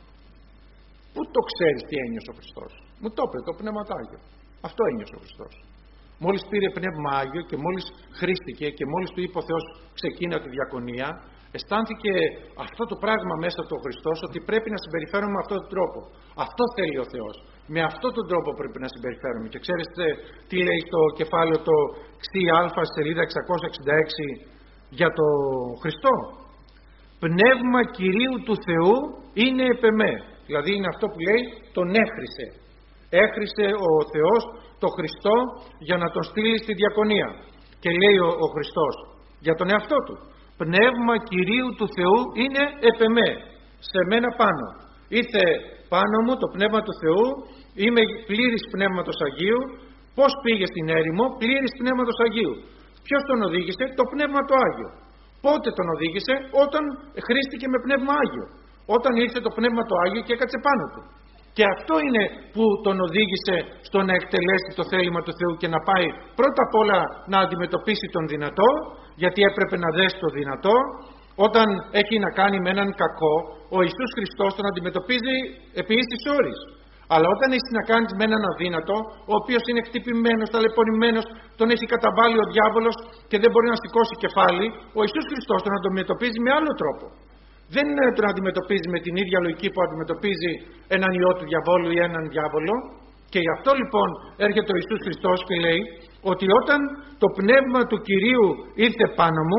Πού το ξέρεις τι ένιωσε ο Χριστός? Μου το είπε το Πνεύμα το Άγιο. Αυτό ένιωσε ο Χριστός. Μόλις πήρε Πνεύμα Άγιο και μόλις χρήστηκε και μόλις του είπε ο Θεός ξεκίνα τη διακονία, αισθάνθηκε αυτό το πράγμα μέσα του ο Χριστός, ότι πρέπει να συμπεριφέρουμε με αυτόν τον τρόπο. Αυτό θέλει ο Θεός. Με αυτόν τον τρόπο πρέπει να συμπεριφέρουμε. Και ξέρετε τι λέει στο κεφάλαιο το ξι α, σελίδα εξακόσια εξήντα έξι, για το Χριστό? Πνεύμα Κυρίου του Θεού είναι επ' εμέ. Δηλαδή είναι αυτό που λέει τον έχρισε. Έχρισε ο Θεός το Χριστό για να τον στείλει στη διακονία. Και λέει ο, ο Χριστός για τον εαυτό του. Πνεύμα Κυρίου του Θεού είναι επ' εμέ. Σε μένα πάνω. Ήρθε πάνω μου το Πνεύμα του Θεού. Είμαι πλήρης Πνεύματος Αγίου. Πώς πήγε στην έρημο? Πλήρης Πνεύματος Αγίου. Ποιος τον οδήγησε? Το Πνεύμα το Άγιο. Πότε τον οδήγησε? Όταν χρήστηκε με Πνεύμα Άγιο. Όταν ήρθε το Πνεύμα το Άγιο και έκατσε πάνω του. Και αυτό είναι που τον οδήγησε στο να εκτελέσει το θέλημα του Θεού και να πάει πρώτα απ' όλα να αντιμετωπίσει τον δυνατό, γιατί έπρεπε να δέσει το δυνατό. Όταν έχει να κάνει με έναν κακό, ο Ιησούς Χριστός τον αντιμετωπίζει επί ίστης όρης. Αλλά όταν έχει να κάνει με έναν αδύνατο, ο οποίος είναι χτυπημένος, ταλαιπωρημένος, τον έχει καταβάλει ο διάβολος και δεν μπορεί να σηκώσει κεφάλι, ο Ιησούς Χριστός τον αντιμετωπίζει με άλλο τρόπο. Δεν τον αντιμετωπίζει με την ίδια λογική που αντιμετωπίζει έναν ιό του διαβόλου ή έναν διάβολο. Και γι' αυτό λοιπόν έρχεται ο Ιησούς Χριστός και λέει ότι όταν το Πνεύμα του Κυρίου ήρθε πάνω μου,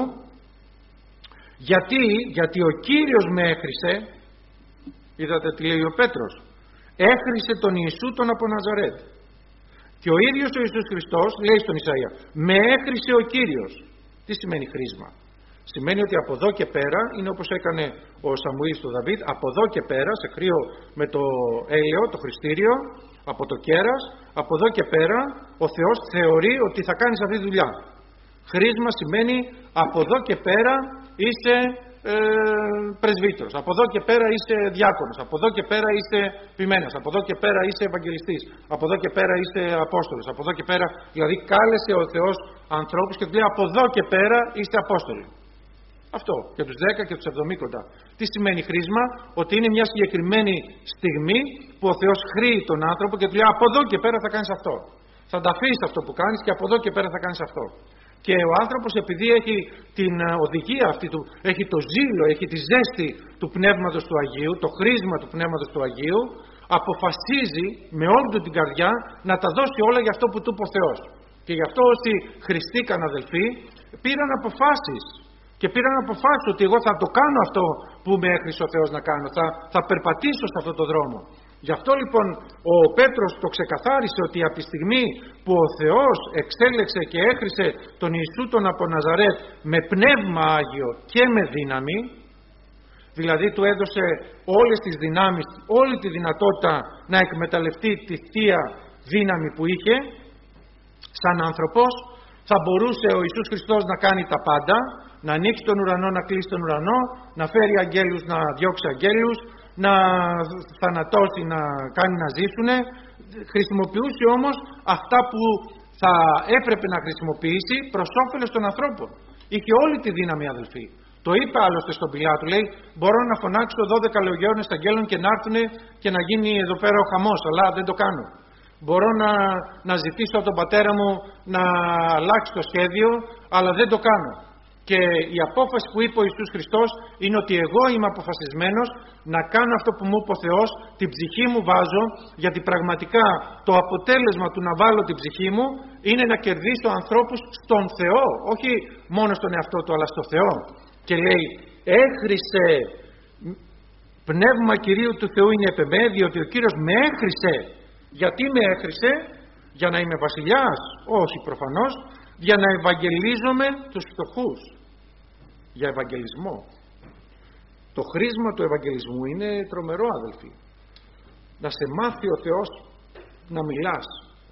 γιατί, γιατί ο Κύριος με έχρισε, είδατε τι λέει ο Πέτρος, έχρισε τον Ιησού τον από Ναζαρέτ. Και ο ίδιος ο Ιησούς Χριστός λέει στον Ισαΐα, με έχρισε ο Κύριος. Τι σημαίνει χρήσμα? Σημαίνει ότι από εδώ και πέρα, είναι όπως έκανε ο Σαμουήλ στο Δαβίδ, από εδώ και πέρα, σε κρύο με το έλαιο, το χρηστήριο, από το κέρας, από εδώ και πέρα ο Θεός θεωρεί ότι θα κάνεις αυτή τη δουλειά. Χρήσμα σημαίνει από εδώ και πέρα είσαι ε, πρεσβύτερος, από εδώ και πέρα είσαι διάκονος, από εδώ και πέρα είσαι ποιμένας, από εδώ και πέρα είσαι ευαγγελιστής, από εδώ και πέρα είσαι απόστολος, από εδώ και πέρα, δηλαδή κάλεσε ο Θεός ανθρώπους και του λέει από εδώ και πέρα είστε απόστολοι. Αυτό, για τους δέκα και τους εβδομήντα. Τι σημαίνει χρήσμα? Ότι είναι μια συγκεκριμένη στιγμή που ο Θεός χρήει τον άνθρωπο και του λέει από εδώ και πέρα θα κάνεις αυτό. Θα τα αφήσεις αυτό που κάνεις και από εδώ και πέρα θα κάνεις αυτό. Και ο άνθρωπος, επειδή έχει την οδηγία αυτή του, έχει το ζήλο, έχει τη ζέστη του Πνεύματος του Αγίου, το χρήσμα του Πνεύματος του Αγίου, αποφασίζει με όλη του την καρδιά να τα δώσει όλα για αυτό που του είπε ο Θεός. Και γι' αυτό όσοι χριστήκαν αδελφοί πήραν αποφάσεις. Και πήραν αποφάσεις ότι εγώ θα το κάνω αυτό που με έχρισε ο Θεός να κάνω. Θα, θα περπατήσω σε αυτόν τον δρόμο. Γι' αυτό λοιπόν ο Πέτρος το ξεκαθάρισε ότι από τη στιγμή που ο Θεός εξέλεξε και έχρισε τον Ιησού τον από Ναζαρέτ με Πνεύμα Άγιο και με δύναμη, δηλαδή του έδωσε όλες τις δυνάμεις, όλη τη δυνατότητα να εκμεταλλευτεί τη θεία δύναμη που είχε, σαν άνθρωπος, θα μπορούσε ο Ιησούς Χριστός να κάνει τα πάντα, να ανοίξει τον ουρανό, να κλείσει τον ουρανό, να φέρει αγγέλους, να διώξει αγγέλους, να θανατώσει, να κάνει να ζήσουνε. Χρησιμοποιούσε όμως αυτά που θα έπρεπε να χρησιμοποιήσει προς όφελος των ανθρώπων. Είχε όλη τη δύναμη, αδελφοί. Το είπε άλλωστε στον Πιλάτο, λέει: μπορώ να φωνάξω δώδεκα λεωγιώνες αγγέλων και να έρθουν και να γίνει εδώ πέρα ο χαμός, αλλά δεν το κάνω. Μπορώ να, να ζητήσω από τον πατέρα μου να αλλάξει το σχέδιο, αλλά δεν το κάνω. Και η απόφαση που είπε ο Ιησούς Χριστός είναι ότι εγώ είμαι αποφασισμένος να κάνω αυτό που μου είπε ο Θεός, την ψυχή μου βάζω, γιατί πραγματικά το αποτέλεσμα του να βάλω την ψυχή μου είναι να κερδίσω ανθρώπους στον Θεό, όχι μόνο στον εαυτό του, αλλά στο Θεό. Και λέει: έχρισε, πνεύμα Κυρίου του Θεού είναι επ' εμέ, διότι ο Κύριος με έχρισε. Γιατί με έχρισε? Για να είμαι βασιλιάς? Όχι προφανώς. Για να ευαγγελίζομαι τους φτωχούς. Για ευαγγελισμό. Το χρήσμα του ευαγγελισμού είναι τρομερό, αδελφοί. Να σε μάθει ο Θεός να μιλάς.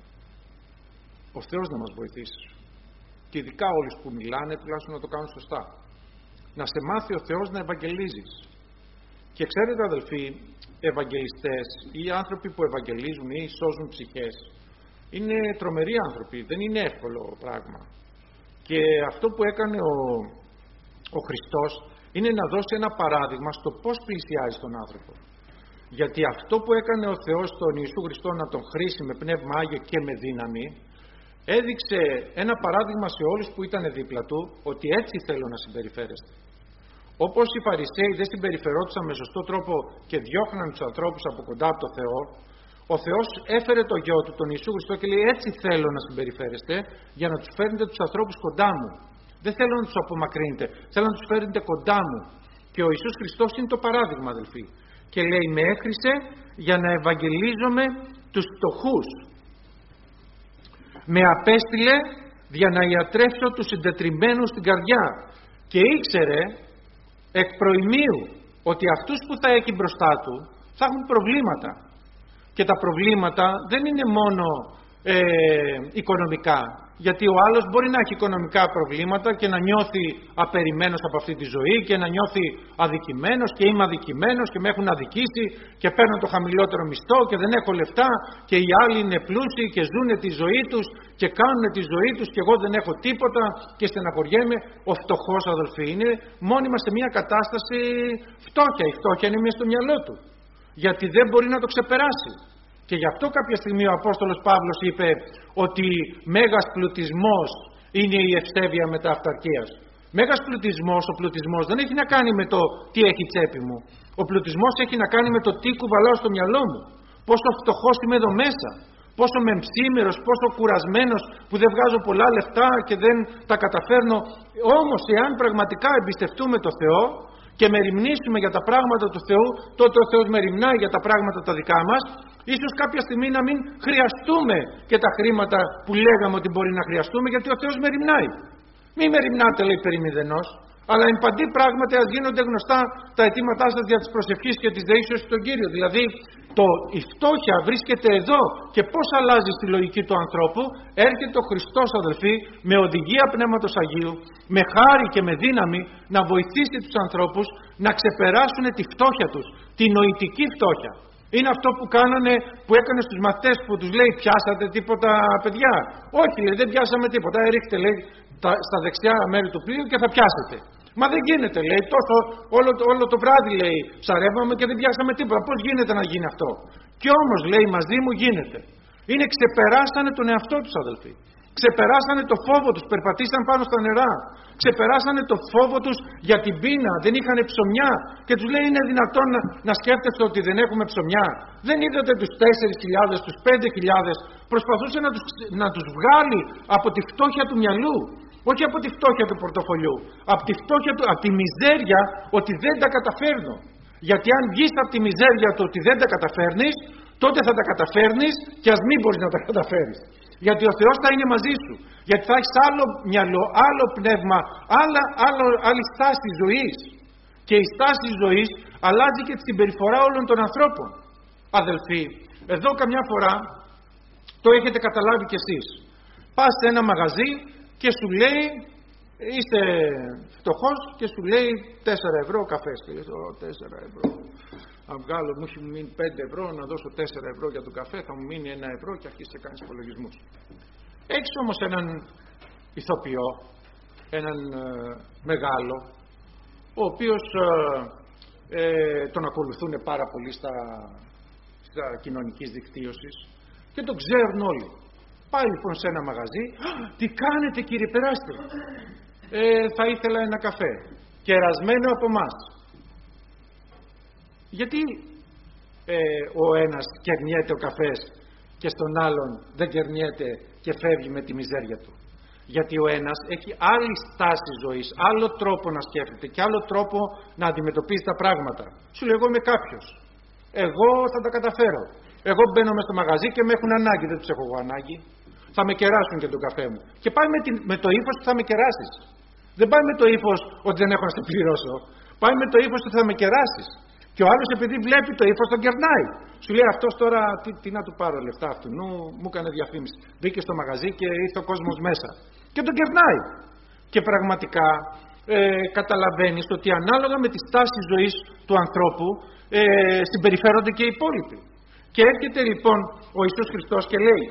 Ο Θεός να μας βοηθήσει. Και ειδικά όλους που μιλάνε, τουλάχιστον να το κάνουν σωστά. Να σε μάθει ο Θεός να ευαγγελίζεις. Και ξέρετε, αδελφοί, ευαγγελιστές ή άνθρωποι που ευαγγελίζουν ή σώζουν ψυχές είναι τρομεροί άνθρωποι, δεν είναι εύκολο πράγμα. Και αυτό που έκανε ο, ο Χριστός είναι να δώσει ένα παράδειγμα στο πώς πλησιάζει τον άνθρωπο. Γιατί αυτό που έκανε ο Θεός στον Ιησού Χριστό, να τον χρήσει με πνεύμα Άγιο και με δύναμη, έδειξε ένα παράδειγμα σε όλους που ήταν δίπλα του, ότι έτσι θέλω να συμπεριφέρεστε. Όπως οι Φαρισαίοι δεν συμπεριφερόντουσαν με σωστό τρόπο και διώχναν τους ανθρώπους από κοντά από το Θεό, ο Θεός έφερε το γιο του, τον Ιησού Χριστό, και λέει: έτσι θέλω να συμπεριφέρεστε, για να τους φέρνετε τους ανθρώπους κοντά μου. Δεν θέλω να τους απομακρύνετε, θέλω να τους φέρνετε κοντά μου. Και ο Ιησούς Χριστός είναι το παράδειγμα, αδελφοί. Και λέει: με έχρισε για να ευαγγελίζομαι τους φτωχούς. Με απέστειλε για να ιατρεύσω τους συντετριμμένους στην καρδιά. Και ήξερε εκ προημίου ότι αυτούς που θα έχει μπροστά του θα έχουν προβλήματα. Και τα προβλήματα δεν είναι μόνο ε, οικονομικά. Γιατί ο άλλος μπορεί να έχει οικονομικά προβλήματα και να νιώθει απερημένος από αυτή τη ζωή και να νιώθει αδικημένος και είμαι αδικημένος και με έχουν αδικήσει και παίρνω το χαμηλότερο μισθό και δεν έχω λεφτά και οι άλλοι είναι πλούσιοι και ζουν τη ζωή τους και κάνουν τη ζωή τους και εγώ δεν έχω τίποτα και στεναχωριέμαι. Ο φτωχός, αδελφοί, είναι μόνιμα σε μια κατάσταση φτώχεια. Η φτώχεια είναι μέσα στο μυαλό του, γιατί δεν μπορεί να το ξεπεράσει. Και γι' αυτό κάποια στιγμή ο Απόστολος Παύλος είπε ότι μέγας πλουτισμός είναι η ευσέβεια μετά αυταρκίας. Μέγας πλουτισμός, ο πλουτισμός δεν έχει να κάνει με το τι έχει η τσέπη μου. Ο πλουτισμός έχει να κάνει με το τι κουβαλάω στο μυαλό μου. Πόσο φτωχός είμαι εδώ μέσα. Πόσο μεμψίμερος, πόσο κουρασμένος που δεν βγάζω πολλά λεφτά και δεν τα καταφέρνω. Όμως εάν πραγματικά εμπιστευτούμε το Θεό και μεριμνήσουμε για τα πράγματα του Θεού, τότε ο Θεός μεριμνάει για τα πράγματα τα δικά μας. Ίσως κάποια στιγμή να μην χρειαστούμε και τα χρήματα που λέγαμε ότι μπορεί να χρειαστούμε, γιατί ο Θεός μεριμνάει. Μη μεριμνάτε, λέει, περί μηδενός, αλλά εν παντή πράγματι ας γίνονται γνωστά τα αιτήματά σας για τις προσευχής και τις δεήσεως στον Κύριο. Δηλαδή το, η φτώχεια βρίσκεται εδώ. Και πώς αλλάζει στη λογική του ανθρώπου? Έρχεται ο Χριστός, αδελφοί, με οδηγία Πνεύματος Αγίου, με χάρη και με δύναμη να βοηθήσει τους ανθρώπους να ξεπεράσουν τη φτώχεια τους, τη νοητική φτώχεια. Είναι αυτό που κάνανε, που έκανε στους μαθητές, που τους λέει: πιάσατε τίποτα, παιδιά? Όχι, λέει, δεν πιάσαμε τίποτα. Ε, ρίχτε, λέει, τα, στα δεξιά μέρη του πλοίου και θα πιάσετε. Μα δεν γίνεται, λέει, τόσο, όλο, όλο το βράδυ, λέει, ψαρεύαμε και δεν πιάσαμε τίποτα. Πώς γίνεται να γίνει αυτό? Κι όμως, λέει, μαζί μου γίνεται. Είναι ξεπεράσανε τον εαυτό τους, αδελφοί. Ξεπεράσανε το φόβο τους, περπατήσαν πάνω στα νερά. Ξεπεράσανε το φόβο τους για την πείνα, δεν είχαν ψωμιά. Και τους λέει: είναι δυνατόν να, να σκέφτεστε ότι δεν έχουμε ψωμιά? Δεν είδατε τους τέσσερις χιλιάδες, τους πέντε χιλιάδες? Προσπαθούσε να τους, να τους βγάλει από τη φτώχεια του μυαλού. Όχι από τη φτώχεια του πορτοφολιού. Από τη φτώχεια του, από τη μιζέρια ότι δεν τα καταφέρνω. Γιατί αν βγεις από τη μιζέρια του ότι δεν τα καταφέρνεις, τότε θα τα καταφέρνεις και ας μην μπορείς να τα καταφέρεις. Γιατί ο Θεός θα είναι μαζί σου. Γιατί θα έχεις άλλο μυαλό, άλλο πνεύμα, άλλα, άλλο, άλλη στάση ζωής. Και η στάση ζωής αλλάζει και τη συμπεριφορά όλων των ανθρώπων. Αδελφοί, εδώ καμιά φορά το έχετε καταλάβει κι εσείς. Πας σε ένα μαγαζί και σου λέει, είστε φτωχός, και σου λέει τέσσερα ευρώ καφές. Και λες: τέσσερα ευρώ. Αν βγάλω, μου έχει μείνει πέντε ευρώ, να δώσω τέσσερα ευρώ για τον καφέ, θα μου μείνει ένα ευρώ και αρχίσει να κάνει υπολογισμούς. Έχεις όμως έναν ηθοποιό, έναν ε, μεγάλο, ο οποίος ε, ε, τον ακολουθούν πάρα πολύ στα, στα κοινωνικής δικτύωσης και τον ξέρουν όλοι. Πάει λοιπόν σε ένα μαγαζί, τι κάνετε κύριε, περάστε, ε, θα ήθελα ένα καφέ, κερασμένο από μας. Γιατί ε, ο ένας κερνιέται ο καφές και στον άλλον δεν κερνιέται και φεύγει με τη μιζέρια του? Γιατί ο ένας έχει άλλη στάση ζωής, άλλο τρόπο να σκέφτεται και άλλο τρόπο να αντιμετωπίζει τα πράγματα. Σου λέω, εγώ είμαι κάποιος, εγώ θα τα καταφέρω, εγώ μπαίνω μες στο μαγαζί και με έχουν ανάγκη, δεν τους έχω εγώ ανάγκη, θα με κεράσουν και τον καφέ μου. Και πάει με, την, με το ύφος που θα με κεράσεις. Δεν πάει με το ύφος ότι δεν έχω να σε πληρώσω, πάει με το ύφος ότι θα με κεράσεις. Και ο άλλος, επειδή βλέπει το ύφος, τον κερνάει. Σου λέει, αυτός τώρα τι, τι να του πάρω λεφτά αυτού, νου, μου έκανε διαφήμιση. Μπήκε στο μαγαζί και ήρθε ο κόσμος μέσα. Και τον κερνάει. Και πραγματικά ε, καταλαβαίνεις ότι ανάλογα με τη στάση ζωής του ανθρώπου ε, συμπεριφέρονται και οι υπόλοιποι. Και έρχεται λοιπόν ο Ιησούς Χριστός και λέει,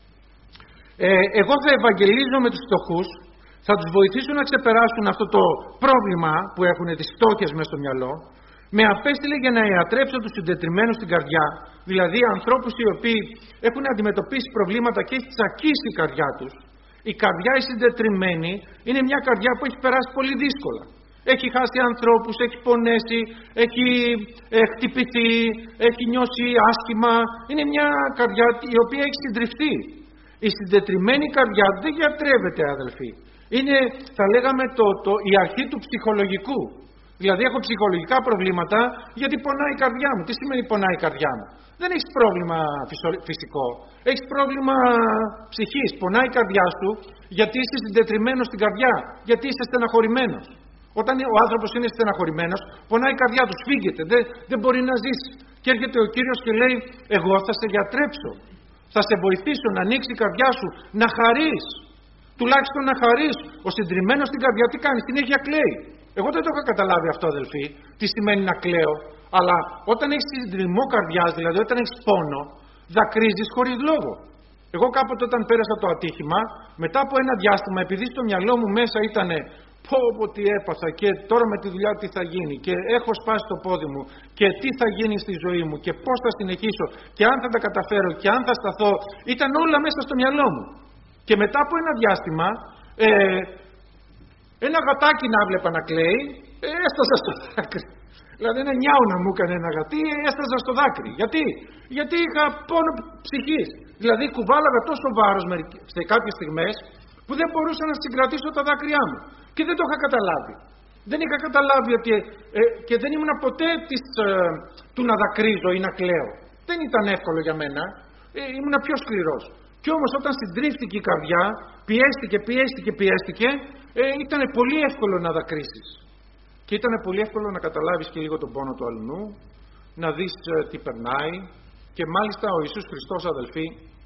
ε, εγώ θα ευαγγελίζω με τους φτωχούς, θα τους βοηθήσω να ξεπεράσουν αυτό το πρόβλημα που έχουν τις φτώχειες μες στο μυαλό. Με απέστειλε για να ιατρέψω τους συντετριμμένους στην καρδιά, δηλαδή ανθρώπους οι οποίοι έχουν αντιμετωπίσει προβλήματα και έχει τσακίσει η καρδιά τους. Η καρδιά η συντετριμμένη είναι μια καρδιά που έχει περάσει πολύ δύσκολα. Έχει χάσει ανθρώπους, έχει πονέσει, έχει ε, χτυπηθεί, έχει νιώσει άσχημα. Είναι μια καρδιά η οποία έχει συντριφθεί. Η συντετριμμένη καρδιά δεν γιατρεύεται, αδελφοί. Είναι, θα λέγαμε, το, το, η αρχή του ψυχολογικού. Δηλαδή έχω ψυχολογικά προβλήματα γιατί πονάει η καρδιά μου. Τι σημαίνει πονάει η καρδιά μου? Δεν έχεις πρόβλημα φυσικό, έχεις πρόβλημα ψυχής. Πονάει η καρδιά σου γιατί είσαι συντετριμμένος στην καρδιά, γιατί είσαι στεναχωρημένος. Όταν ο άνθρωπος είναι στεναχωρημένος, πονάει η καρδιά του, σφίγγεται, δεν, δεν μπορεί να ζήσει. Και έρχεται ο Κύριος και λέει, εγώ θα σε γιατρέψω, θα σε βοηθήσω να ανοίξει η καρδιά σου, να χαρείς. Τουλάχιστον να χαρείς. Ο συντριμμένος στην καρδιά τι κάνει? Την έχει ακλαίει. Εγώ δεν το είχα καταλάβει αυτό, αδελφοί, τι σημαίνει να κλαίω. Αλλά όταν έχεις συντριμμό καρδιάς, δηλαδή όταν έχεις πόνο, δακρύζεις χωρίς λόγο. Εγώ κάποτε όταν πέρασα το ατύχημα, μετά από ένα διάστημα, επειδή στο μυαλό μου μέσα ήταν πω πω τι έπαθα και τώρα με τη δουλειά τι θα γίνει και έχω σπάσει το πόδι μου και τι θα γίνει στη ζωή μου και πώς θα συνεχίσω και αν θα τα καταφέρω και αν θα σταθώ, ήταν όλα μέσα στο μυαλό μου. Και μετά από ένα διάστημα, ε, ένα γατάκι να βλέπα να κλαίει, ε, έσταζα στο δάκρυ. Δηλαδή ένα νιάου να μου έκανε ένα γατί, έσταζα στο δάκρυ. Γιατί? Γιατί είχα πόνο ψυχής. Δηλαδή κουβάλαγα τόσο βάρος σε κάποιες στιγμές που δεν μπορούσα να συγκρατήσω τα δάκρυά μου. Και δεν το είχα καταλάβει. Δεν είχα καταλάβει ότι ε, και δεν ήμουν ποτέ της, ε, του να δακρύζω ή να κλαίω. Δεν ήταν εύκολο για μένα. Ε, ήμουν πιο σκληρός. Κι όμως όταν συντρίφτηκε η καρδιά, πιέστηκε, πιέστηκε, πιέστηκε, ε, ήταν πολύ εύκολο να δακρύσεις. Και ήταν πολύ εύκολο να καταλάβεις και λίγο τον πόνο του αλλού, να δεις ε, τι περνάει. Και μάλιστα ο Ιησούς Χριστός, αδελφοί,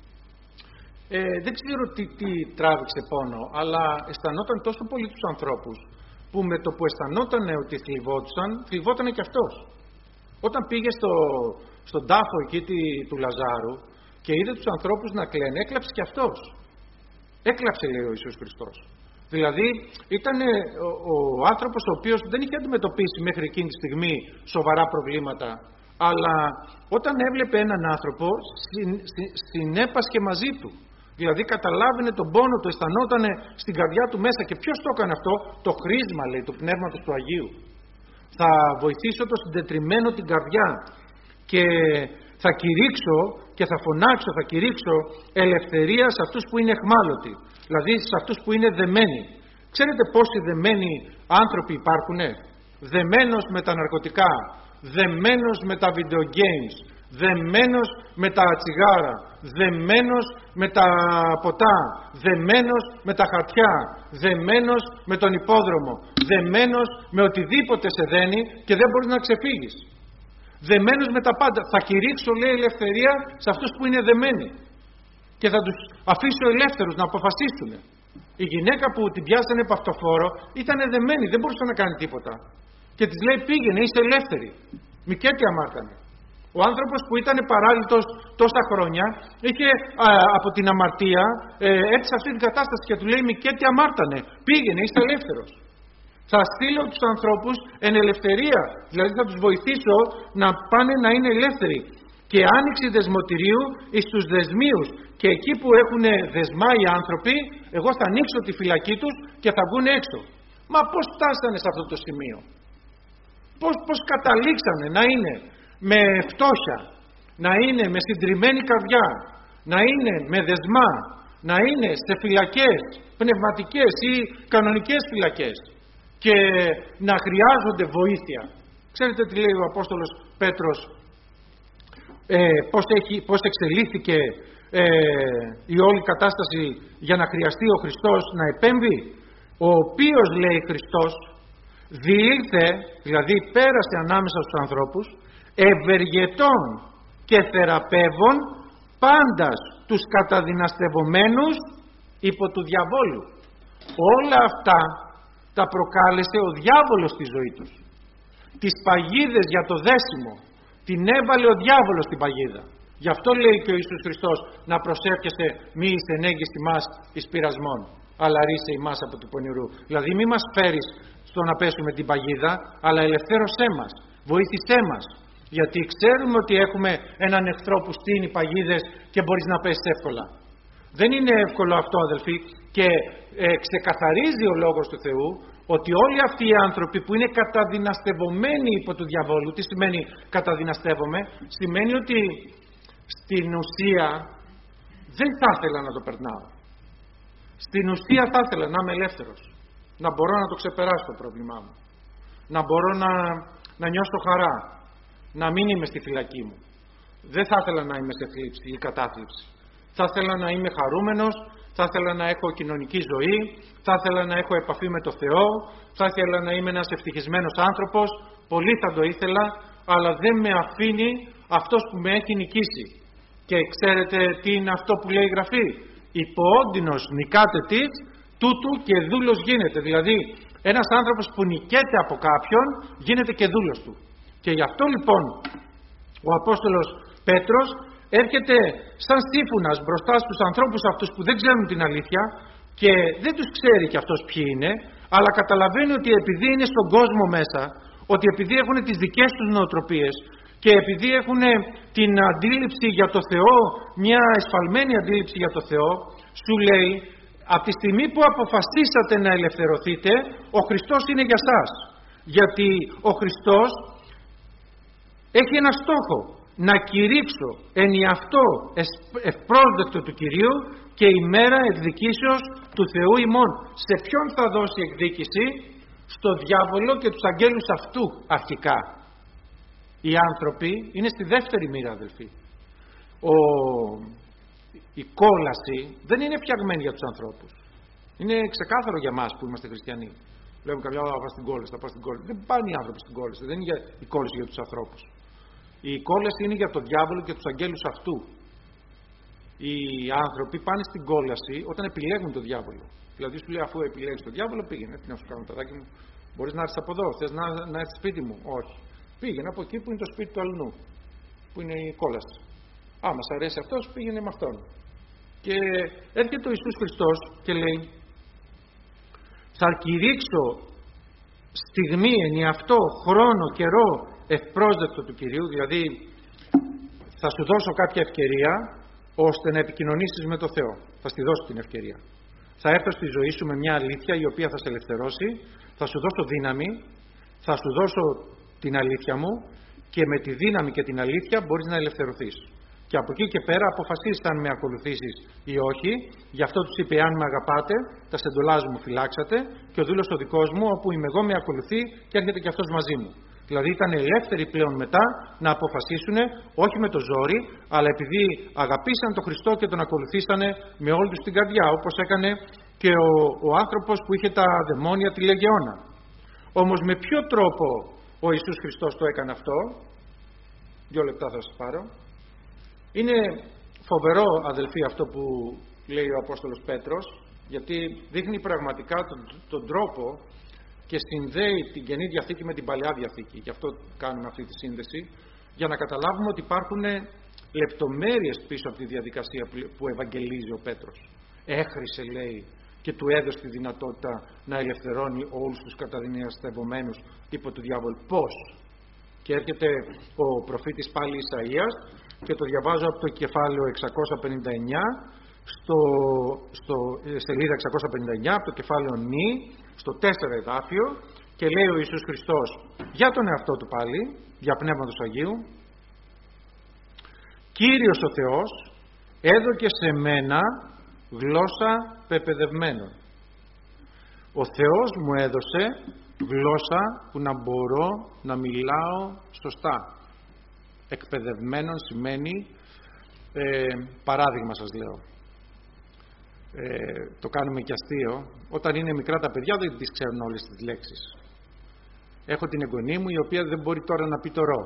ε, δεν ξέρω τι, τι τράβηξε πόνο, αλλά αισθανόταν τόσο πολύ τους ανθρώπους, που με το που αισθανόταν ότι θλιβόντουσαν, θλιβόταν και αυτός. Όταν πήγε στο, στον τάφο εκεί του Λαζάρου και είδε τους ανθρώπους να κλαίνε, έκλαψε και αυτός. Έκλαψε, λέει ο Ιησούς Χριστός. Δηλαδή ήταν ο, ο άνθρωπος ο οποίος δεν είχε αντιμετωπίσει μέχρι εκείνη τη στιγμή σοβαρά προβλήματα, αλλά όταν έβλεπε έναν άνθρωπο συν, συν, συνέπασχε μαζί του. Δηλαδή καταλάβαινε τον πόνο του, αισθανόταν στην καρδιά του μέσα. Και ποιος το έκανε αυτό? Το χρήσμα, λέει, του Πνεύματος του Αγίου. Θα βοηθήσω το συντετριμμένο την καρδιά και θα κηρύξω και θα φωνάξω, θα κηρύξω ελευθερία σε αυτούς που είναι εχμάλωτοι. Δηλαδή σε αυτούς που είναι δεμένοι. Ξέρετε πόσοι δεμένοι άνθρωποι υπάρχουνε? Δεμένος με τα ναρκωτικά, δεμένος με τα video games, δεμένος με τα τσιγάρα, δεμένος με τα ποτά, δεμένος με τα χαρτιά, δεμένος με τον υπόδρομο, δεμένος με οτιδήποτε σε δένει και δεν μπορείς να ξεφύγεις. Δεμένος με τα πάντα. Θα κηρύξω, λέει, ελευθερία σε αυτούς που είναι δεμένοι και θα τους αφήσω ελεύθερους να αποφασίσουν. Η γυναίκα που την πιάσανε από αυτοφόρο ήταν δεμένη, δεν μπορούσε να κάνει τίποτα και της λέει πήγαινε, είσαι ελεύθερη. Μικέτη αμάρτανε. Ο άνθρωπος που ήταν παράλυτος τόσα χρόνια, είχε α, από την αμαρτία ε, έρθει σε αυτή την κατάσταση και του λέει Μικέτη αμάρτανε, πήγαινε, είσαι ελεύθερος. Θα στείλω τους ανθρώπους εν ελευθερία, δηλαδή θα τους βοηθήσω να πάνε να είναι ελεύθεροι. Και άνοιξη δεσμοτηρίου εις τους δεσμίους, και εκεί που έχουν δεσμά οι άνθρωποι, εγώ θα ανοίξω τη φυλακή τους και θα βγουν έξω. Μα πώς φτάσανε σε αυτό το σημείο? Πώς, πώς καταλήξανε να είναι με φτώχεια, να είναι με συντριμμένη καρδιά, να είναι με δεσμά, να είναι σε φυλακές πνευματικές ή κανονικές φυλακές και να χρειάζονται βοήθεια. Ξέρετε τι λέει ο Απόστολος Πέτρος, ε, πώς, έχει, πώς εξελίχθηκε ε, η όλη κατάσταση για να χρειαστεί ο Χριστός να επέμβει? Ο οποίος, λέει Χριστός, διήλθε, δηλαδή πέρασε ανάμεσα στους ανθρώπους, ευεργετών και θεραπεύων πάντας τους καταδυναστευομένους υπό του διαβόλου. Όλα αυτά τα προκάλεσε ο διάβολος στη ζωή τους. Τις παγίδες για το δέσιμο την έβαλε ο διάβολος στην παγίδα. Γι' αυτό λέει και ο Ιησούς Χριστός, να προσεύχεσαι μη εισενέγγις ημάς εις πειρασμών, αλλά ρίσε ημάς από του πονηρού. Δηλαδή μη μας φέρεις στο να πέσουμε την παγίδα, αλλά ελευθέρωσέ μας, βοήθησέ μας. Γιατί ξέρουμε ότι έχουμε έναν εχθρό που στείνει παγίδες και μπορείς να πέσεις εύκολα. Δεν είναι εύκολο αυτό, αδελφοί, και ε, ξεκαθαρίζει ο Λόγος του Θεού ότι όλοι αυτοί οι άνθρωποι που είναι καταδυναστευομένοι υπό του διαβόλου, τι σημαίνει καταδυναστεύομαι? Σημαίνει ότι στην ουσία δεν θα ήθελα να το περνάω. Στην ουσία θα ήθελα να είμαι ελεύθερος, να μπορώ να το ξεπεράσω το πρόβλημά μου, να μπορώ να, να νιώσω χαρά, να μην είμαι στη φυλακή μου. Δεν θα ήθελα να είμαι σε θλίψη ή κατάθλιψη. Θα ήθελα να είμαι χαρούμενος, θα ήθελα να έχω κοινωνική ζωή, θα ήθελα να έχω επαφή με το Θεό, θα ήθελα να είμαι ένας ευτυχισμένος άνθρωπος, πολύ θα το ήθελα, αλλά δεν με αφήνει αυτός που με έχει νικήσει. Και ξέρετε τι είναι αυτό που λέει η Γραφή? Υποόντινος νικάτε της, τούτου και δούλος γίνεται. Δηλαδή ένας άνθρωπος που νικέται από κάποιον γίνεται και δούλος του. Και γι' αυτό λοιπόν ο Απόστολος Πέτρος έρχεται σαν σύμφωνας μπροστά στους ανθρώπους αυτούς που δεν ξέρουν την αλήθεια και δεν τους ξέρει και αυτός ποιοι είναι, αλλά καταλαβαίνει ότι επειδή είναι στον κόσμο μέσα, ότι επειδή έχουν τις δικές τους νοοτροπίες και επειδή έχουν την αντίληψη για το Θεό, μια εσφαλμένη αντίληψη για το Θεό, σου λέει, από τη στιγμή που αποφασίσατε να ελευθερωθείτε, ο Χριστός είναι για σας. Γιατί ο Χριστός έχει ένα στόχο, να κηρύξω εν ιαυτό ευπρόσδεκτο του Κυρίου και ημέρα εκδικήσεως του Θεού ημών. Σε ποιον θα δώσει εκδίκηση? Στο διάβολο και τους αγγέλους αυτού αρχικά. Οι άνθρωποι είναι στη δεύτερη μοίρα, αδελφοί. Ο... Η κόλαση δεν είναι φτιαγμένη για τους ανθρώπους. Είναι ξεκάθαρο για μας που είμαστε χριστιανοί. Λέμε κάποια ώρα θα πάω στην κόλαση, θα πάω στην κόλαση. Δεν πάνε οι άνθρωποι στην κόλαση. Δεν είναι για... η κόλαση για τους ανθρώπους. Η κόλαση είναι για τον διάβολο και τους αγγέλους αυτού. Οι άνθρωποι πάνε στην κόλαση όταν επιλέγουν τον διάβολο. Δηλαδή σου λέει, αφού επιλέγεις τον διάβολο, πήγαινε. Τι να σου κάνω, παιδάκι μου, μπορείς να έρθεις από εδώ, θες να, να έρθεις σπίτι μου? Όχι. Πήγαινε από εκεί που είναι το σπίτι του αλλού, που είναι η κόλαση. Άμα σ' αρέσει αυτός, πήγαινε με αυτόν. Και έρχεται ο Ιησούς Χριστός και λέει, θα κηρύξω στιγμή εν αυτό χρόνο, καιρό ευπρόσδεκτο του Κυρίου, δηλαδή θα σου δώσω κάποια ευκαιρία ώστε να επικοινωνήσεις με το Θεό. Θα στη δώσω την ευκαιρία. Θα έρθω στη ζωή σου με μια αλήθεια η οποία θα σε ελευθερώσει, θα σου δώσω δύναμη, θα σου δώσω την αλήθεια μου και με τη δύναμη και την αλήθεια μπορείς να ελευθερωθείς. Και από εκεί και πέρα αποφασίσεις αν με ακολουθήσεις ή όχι. Γι' αυτό τους είπε, αν με αγαπάτε, τα σεντολάζ μου φυλάξατε και ο δούλος ο δικός μου, όπου είμαι εγώ, με ακολουθεί και έρχεται και αυτός μαζί μου. Δηλαδή ήταν ελεύθεροι πλέον μετά να αποφασίσουν, όχι με το ζόρι, αλλά επειδή αγαπήσαν τον Χριστό και τον ακολουθήσανε με όλη τους την καρδιά, όπως έκανε και ο, ο άνθρωπος που είχε τα δαιμόνια τη Λεγεώνα. Όμως με ποιο τρόπο ο Ιησούς Χριστός το έκανε αυτό? Δύο λεπτά θα σας πάρω. Είναι φοβερό, αδελφοί, αυτό που λέει ο Απόστολος Πέτρος, γιατί δείχνει πραγματικά τον, τον τρόπο και συνδέει την Καινή Διαθήκη με την Παλαιά Διαθήκη. Γι' αυτό κάνουμε αυτή τη σύνδεση, για να καταλάβουμε ότι υπάρχουν λεπτομέρειες πίσω από τη διαδικασία που ευαγγελίζει ο Πέτρος. Έχρισε, λέει, και του έδωσε τη δυνατότητα να ελευθερώνει όλους τους καταδυναστευομένους υπό του διάβολου. Πώς? Και έρχεται ο προφήτης πάλι Ισαΐας και το διαβάζω από το κεφάλαιο εξακόσια πενήντα εννιά, στο, στο σελίδα εξακόσια πενήντα εννιά, από το κεφάλαιο νη, στο τέσσερα εδάφιο, και λέει ο Ιησούς Χριστός για τον εαυτό του πάλι, για Πνεύματος Αγίου: Κύριος ο Θεός έδωκε σε μένα γλώσσα πεπαιδευμένων. Ο Θεός μου έδωσε γλώσσα που να μπορώ να μιλάω σωστά. Εκπαιδευμένων σημαίνει ε, παράδειγμα, σας λέω. Ε, το κάνουμε και αστείο. Όταν είναι μικρά τα παιδιά δεν τις ξέρουν όλες τις λέξεις. Έχω την εγγονή μου η οποία δεν μπορεί τώρα να πει το ρο.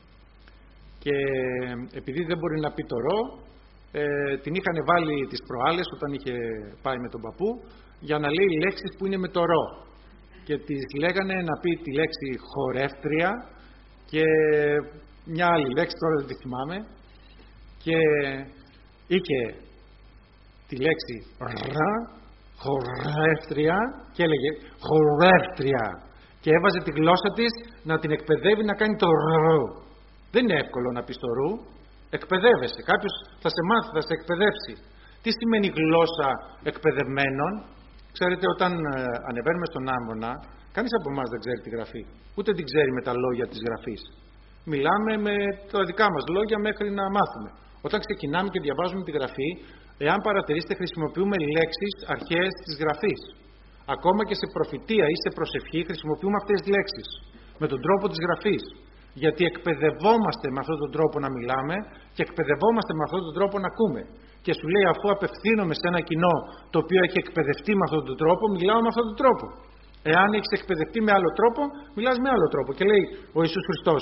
Και επειδή δεν μπορεί να πει το ρο, ε, την είχαν βάλει τις προάλλες όταν είχε πάει με τον παππού για να λέει λέξεις που είναι με το ρο. Και της λέγανε να πει τη λέξη χορεύτρια και μια άλλη λέξη, τώρα δεν τη θυμάμαι, και είχε τη λέξη ρα, χορεύτρια, και έλεγε χορεύτρια, και έβαζε τη γλώσσα της να την εκπαιδεύει να κάνει το ρο. Δεν είναι εύκολο να πεις το ρου. Εκπαιδεύεσαι. Κάποιος θα σε μάθει, θα σε εκπαιδεύσει. Τι σημαίνει γλώσσα εκπαιδευμένων? Ξέρετε, όταν ε, ανεβαίνουμε στον άμμονα, κανείς από εμάς δεν ξέρει τη γραφή. Ούτε την ξέρει με τα λόγια της γραφής. Μιλάμε με τα δικά μας λόγια μέχρι να μάθουμε. Όταν ξεκινάμε και διαβάζουμε τη γραφή, εάν παρατηρήσετε, χρησιμοποιούμε λέξεις αρχαίες της γραφής. Ακόμα και σε προφητεία ή σε προσευχή χρησιμοποιούμε αυτές τις λέξεις. Με τον τρόπο της γραφής. Γιατί εκπαιδευόμαστε με αυτόν τον τρόπο να μιλάμε και εκπαιδευόμαστε με αυτόν τον τρόπο να ακούμε. Και σου λέει, αφού απευθύνομαι σε ένα κοινό το οποίο έχει εκπαιδευτεί με αυτόν τον τρόπο, μιλάω με αυτόν τον τρόπο. Εάν έχεις εκπαιδευτεί με άλλο τρόπο, μιλάς με άλλο τρόπο. Και λέει ο Ιησούς Χριστός: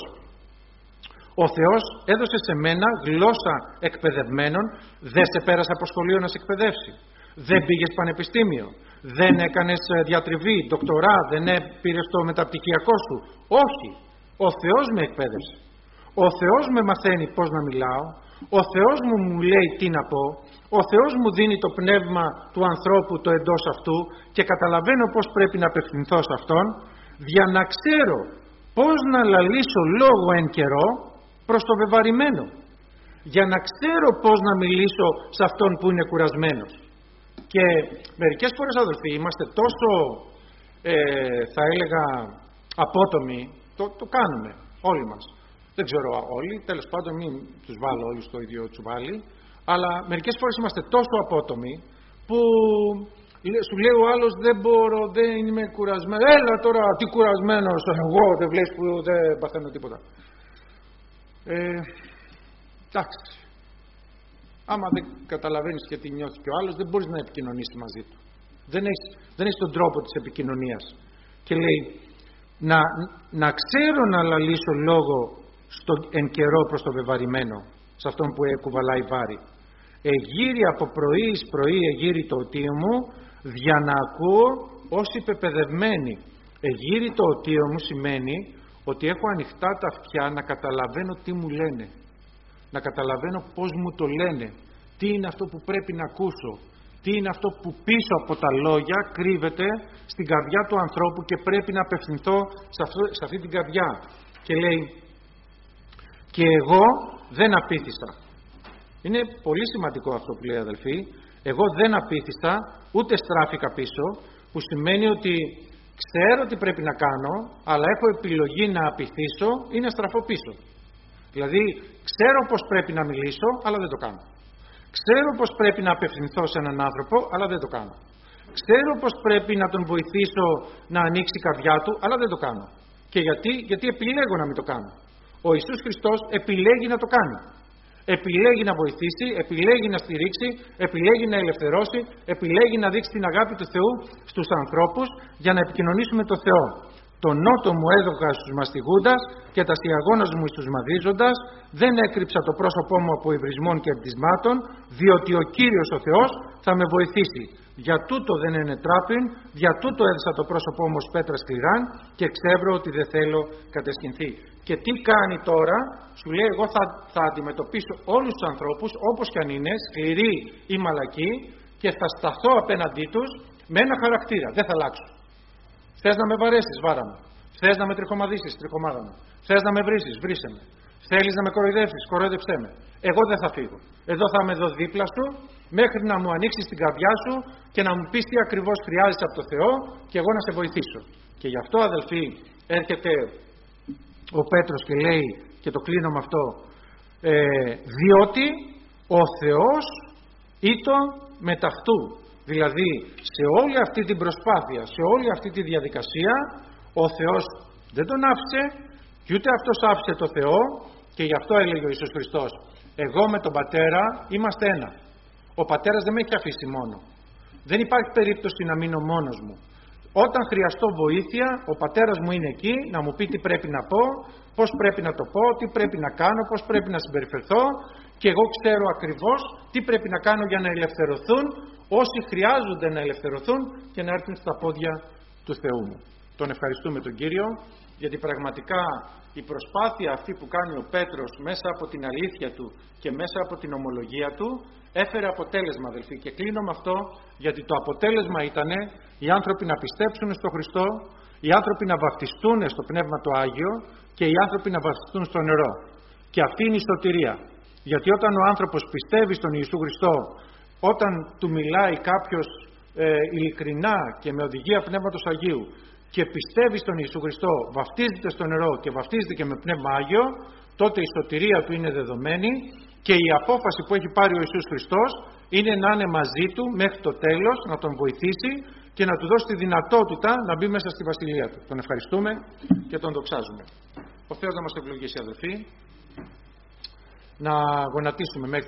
Ο Θεός έδωσε σε μένα γλώσσα εκπαιδευμένων. Δεν σε πέρασε από σχολείο να σε εκπαιδεύσει. Δεν πήγες πανεπιστήμιο. Δεν έκανες διατριβή, ντοκτορά, δεν πήρες το μεταπτυχιακό σου. Όχι. Ο Θεός με εκπαίδευσε. Ο Θεός με μαθαίνει πώς να μιλάω. Ο Θεός μου μου λέει τι να πω. Ο Θεός μου δίνει το πνεύμα του ανθρώπου το εντός αυτού και καταλαβαίνω πώς πρέπει να απευθυνθώ σε Αυτόν, για να ξέρω πώς να λαλήσω λόγο εν καιρό προς το βεβαρημένο. Για να ξέρω πώς να μιλήσω σε αυτόν που είναι κουρασμένος. Και μερικές φορές, αδελφοί, είμαστε τόσο ε, θα έλεγα απότομοι. Το, το κάνουμε όλοι μας. Δεν ξέρω όλοι, τέλος πάντων μην τους βάλω όλους στο ίδιο τσουβάλι, αλλά μερικές φορές είμαστε τόσο απότομοι που σου λέει ο άλλος δεν μπορώ, δεν είμαι κουρασμένος. Έλα τώρα, τι κουρασμένος, εγώ δεν βλέπεις που δεν παθαίνω τίποτα. Ε, εντάξει. Άμα δεν καταλαβαίνεις και τι νιώθει και ο άλλος, δεν μπορείς να επικοινωνήσεις μαζί του. Δεν έχεις, δεν έχεις τον τρόπο της επικοινωνίας. Και λέει, να, να ξέρω να λαλήσω λόγο στο, εν καιρό προς το βεβαρημένο, σε αυτόν που κουβαλάει βάρη. Εγείρει από πρωί εις πρωί εγείρει το οτίο μου, για να ακούω όσοι πεπαιδευμένοι. Εγείρει το οτίο μου σημαίνει ότι έχω ανοιχτά τα αυτιά να καταλαβαίνω τι μου λένε. Να καταλαβαίνω πώς μου το λένε. Τι είναι αυτό που πρέπει να ακούσω. Τι είναι αυτό που πίσω από τα λόγια κρύβεται στην καρδιά του ανθρώπου και πρέπει να απευθυνθώ σε, αυτό, σε αυτή την καρδιά. Και λέει, και εγώ δεν απήθησα. Είναι πολύ σημαντικό αυτό που λέει, αδελφοί. Εγώ δεν απήθησα, ούτε στράφηκα πίσω, που σημαίνει ότι ξέρω τι πρέπει να κάνω, αλλά έχω επιλογή να απηθήσω ή να στραφώ πίσω. Δηλαδή, ξέρω πώς πρέπει να μιλήσω, αλλά δεν το κάνω. Ξέρω πώς πρέπει να απευθυνθώ σε έναν άνθρωπο, αλλά δεν το κάνω. Ξέρω πώς πρέπει να τον βοηθήσω να ανοίξει η καρδιά του, αλλά δεν το κάνω. Και γιατί, γιατί επιλέγω να μην το κάνω. Ο Ιησούς Χριστός επιλέγει να το κάνει. Επιλέγει να βοηθήσει, επιλέγει να στηρίξει, επιλέγει να ελευθερώσει, επιλέγει να δείξει την αγάπη του Θεού στους ανθρώπους για να επικοινωνήσουμε το Θεό. Το νότο μου έδωκα στους μαστιγούντας και τα σιαγώνας μου εις τους μαδίζοντας, δεν έκρυψα το πρόσωπό μου από υβρισμών και αντισμάτων, διότι ο Κύριος ο Θεός θα με βοηθήσει. Για τούτο δεν είναι τράπην, για τούτο έδεσα το πρόσωπό μου ως πέτρα σκληράν και ξεύρω ότι δεν θέλω κατεσκηνθεί. Και τι κάνει τώρα? Σου λέει, εγώ θα, θα αντιμετωπίσω όλους τους ανθρώπους όπως κι αν είναι, σκληροί ή μαλακοί, και θα σταθώ απέναντί τους με ένα χαρακτήρα, δεν θα αλλάξω. Θες να με βαρέσεις, βάρα με. Θες να με τριχομαδίσεις, τριχομάδα με. Θες να με βρήσεις, βρήσε με. Θέλεις να με κοροϊδεύσεις, κοροϊδεύσέ με. Εγώ δεν θα φύγω. Εδώ θα είμαι εδώ δίπλα σου, μέχρι να μου ανοίξεις την καρδιά σου και να μου πεις τι ακριβώς χρειάζεσαι από το Θεό και εγώ να σε βοηθήσω. Και γι' αυτό, αδελφοί, έρχεται ο Πέτρος και λέει, και το κλείνω με αυτό, ε, διότι ο Θεός ήτο μεταυτού. Δηλαδή, σε όλη αυτή την προσπάθεια, σε όλη αυτή τη διαδικασία, ο Θεός δεν τον άφησε και ούτε αυτός άφησε το Θεό, και γι' αυτό έλεγε ο Ιησούς Χριστός, εγώ με τον Πατέρα είμαστε ένα. Ο Πατέρας δεν με έχει αφήσει μόνο. Δεν υπάρχει περίπτωση να μείνω μόνος μου. Όταν χρειαστώ βοήθεια, ο Πατέρας μου είναι εκεί να μου πει τι πρέπει να πω, πώς πρέπει να το πω, τι πρέπει να κάνω, πώς πρέπει να συμπεριφερθώ, και εγώ ξέρω ακριβώς τι πρέπει να κάνω για να ελευθερωθούν όσοι χρειάζονται να ελευθερωθούν και να έρθουν στα πόδια του Θεού μου. Τον ευχαριστούμε τον Κύριο, γιατί πραγματικά η προσπάθεια αυτή που κάνει ο Πέτρος μέσα από την αλήθεια του και μέσα από την ομολογία του έφερε αποτέλεσμα, αδελφοί, και κλείνω με αυτό, γιατί το αποτέλεσμα ήταν οι άνθρωποι να πιστέψουν στο Χριστό, οι άνθρωποι να βαπτιστούν στο Πνεύμα το Άγιο και οι άνθρωποι να βαπτιστούν στο νερό. Και αυτή είναι η σωτηρία. Γιατί όταν ο άνθρωπος πιστεύει στον Ιησού Χριστό, όταν του μιλάει κάποιος ε, ειλικρινά και με οδηγία Πνεύματος Αγίου και πιστεύει στον Ιησού Χριστό, βαφτίζεται στο νερό και βαφτίζεται και με Πνεύμα Άγιο, τότε η σωτηρία του είναι δεδομένη και η απόφαση που έχει πάρει ο Ιησούς Χριστός είναι να είναι μαζί του μέχρι το τέλος, να τον βοηθήσει και να του δώσει τη δυνατότητα να μπει μέσα στη βασιλεία του. Τον ευχαριστούμε και τον δοξάζουμε. Ο Θεός να μας ευλογήσει, αδελφοί, να γονατίσουμε μέχρι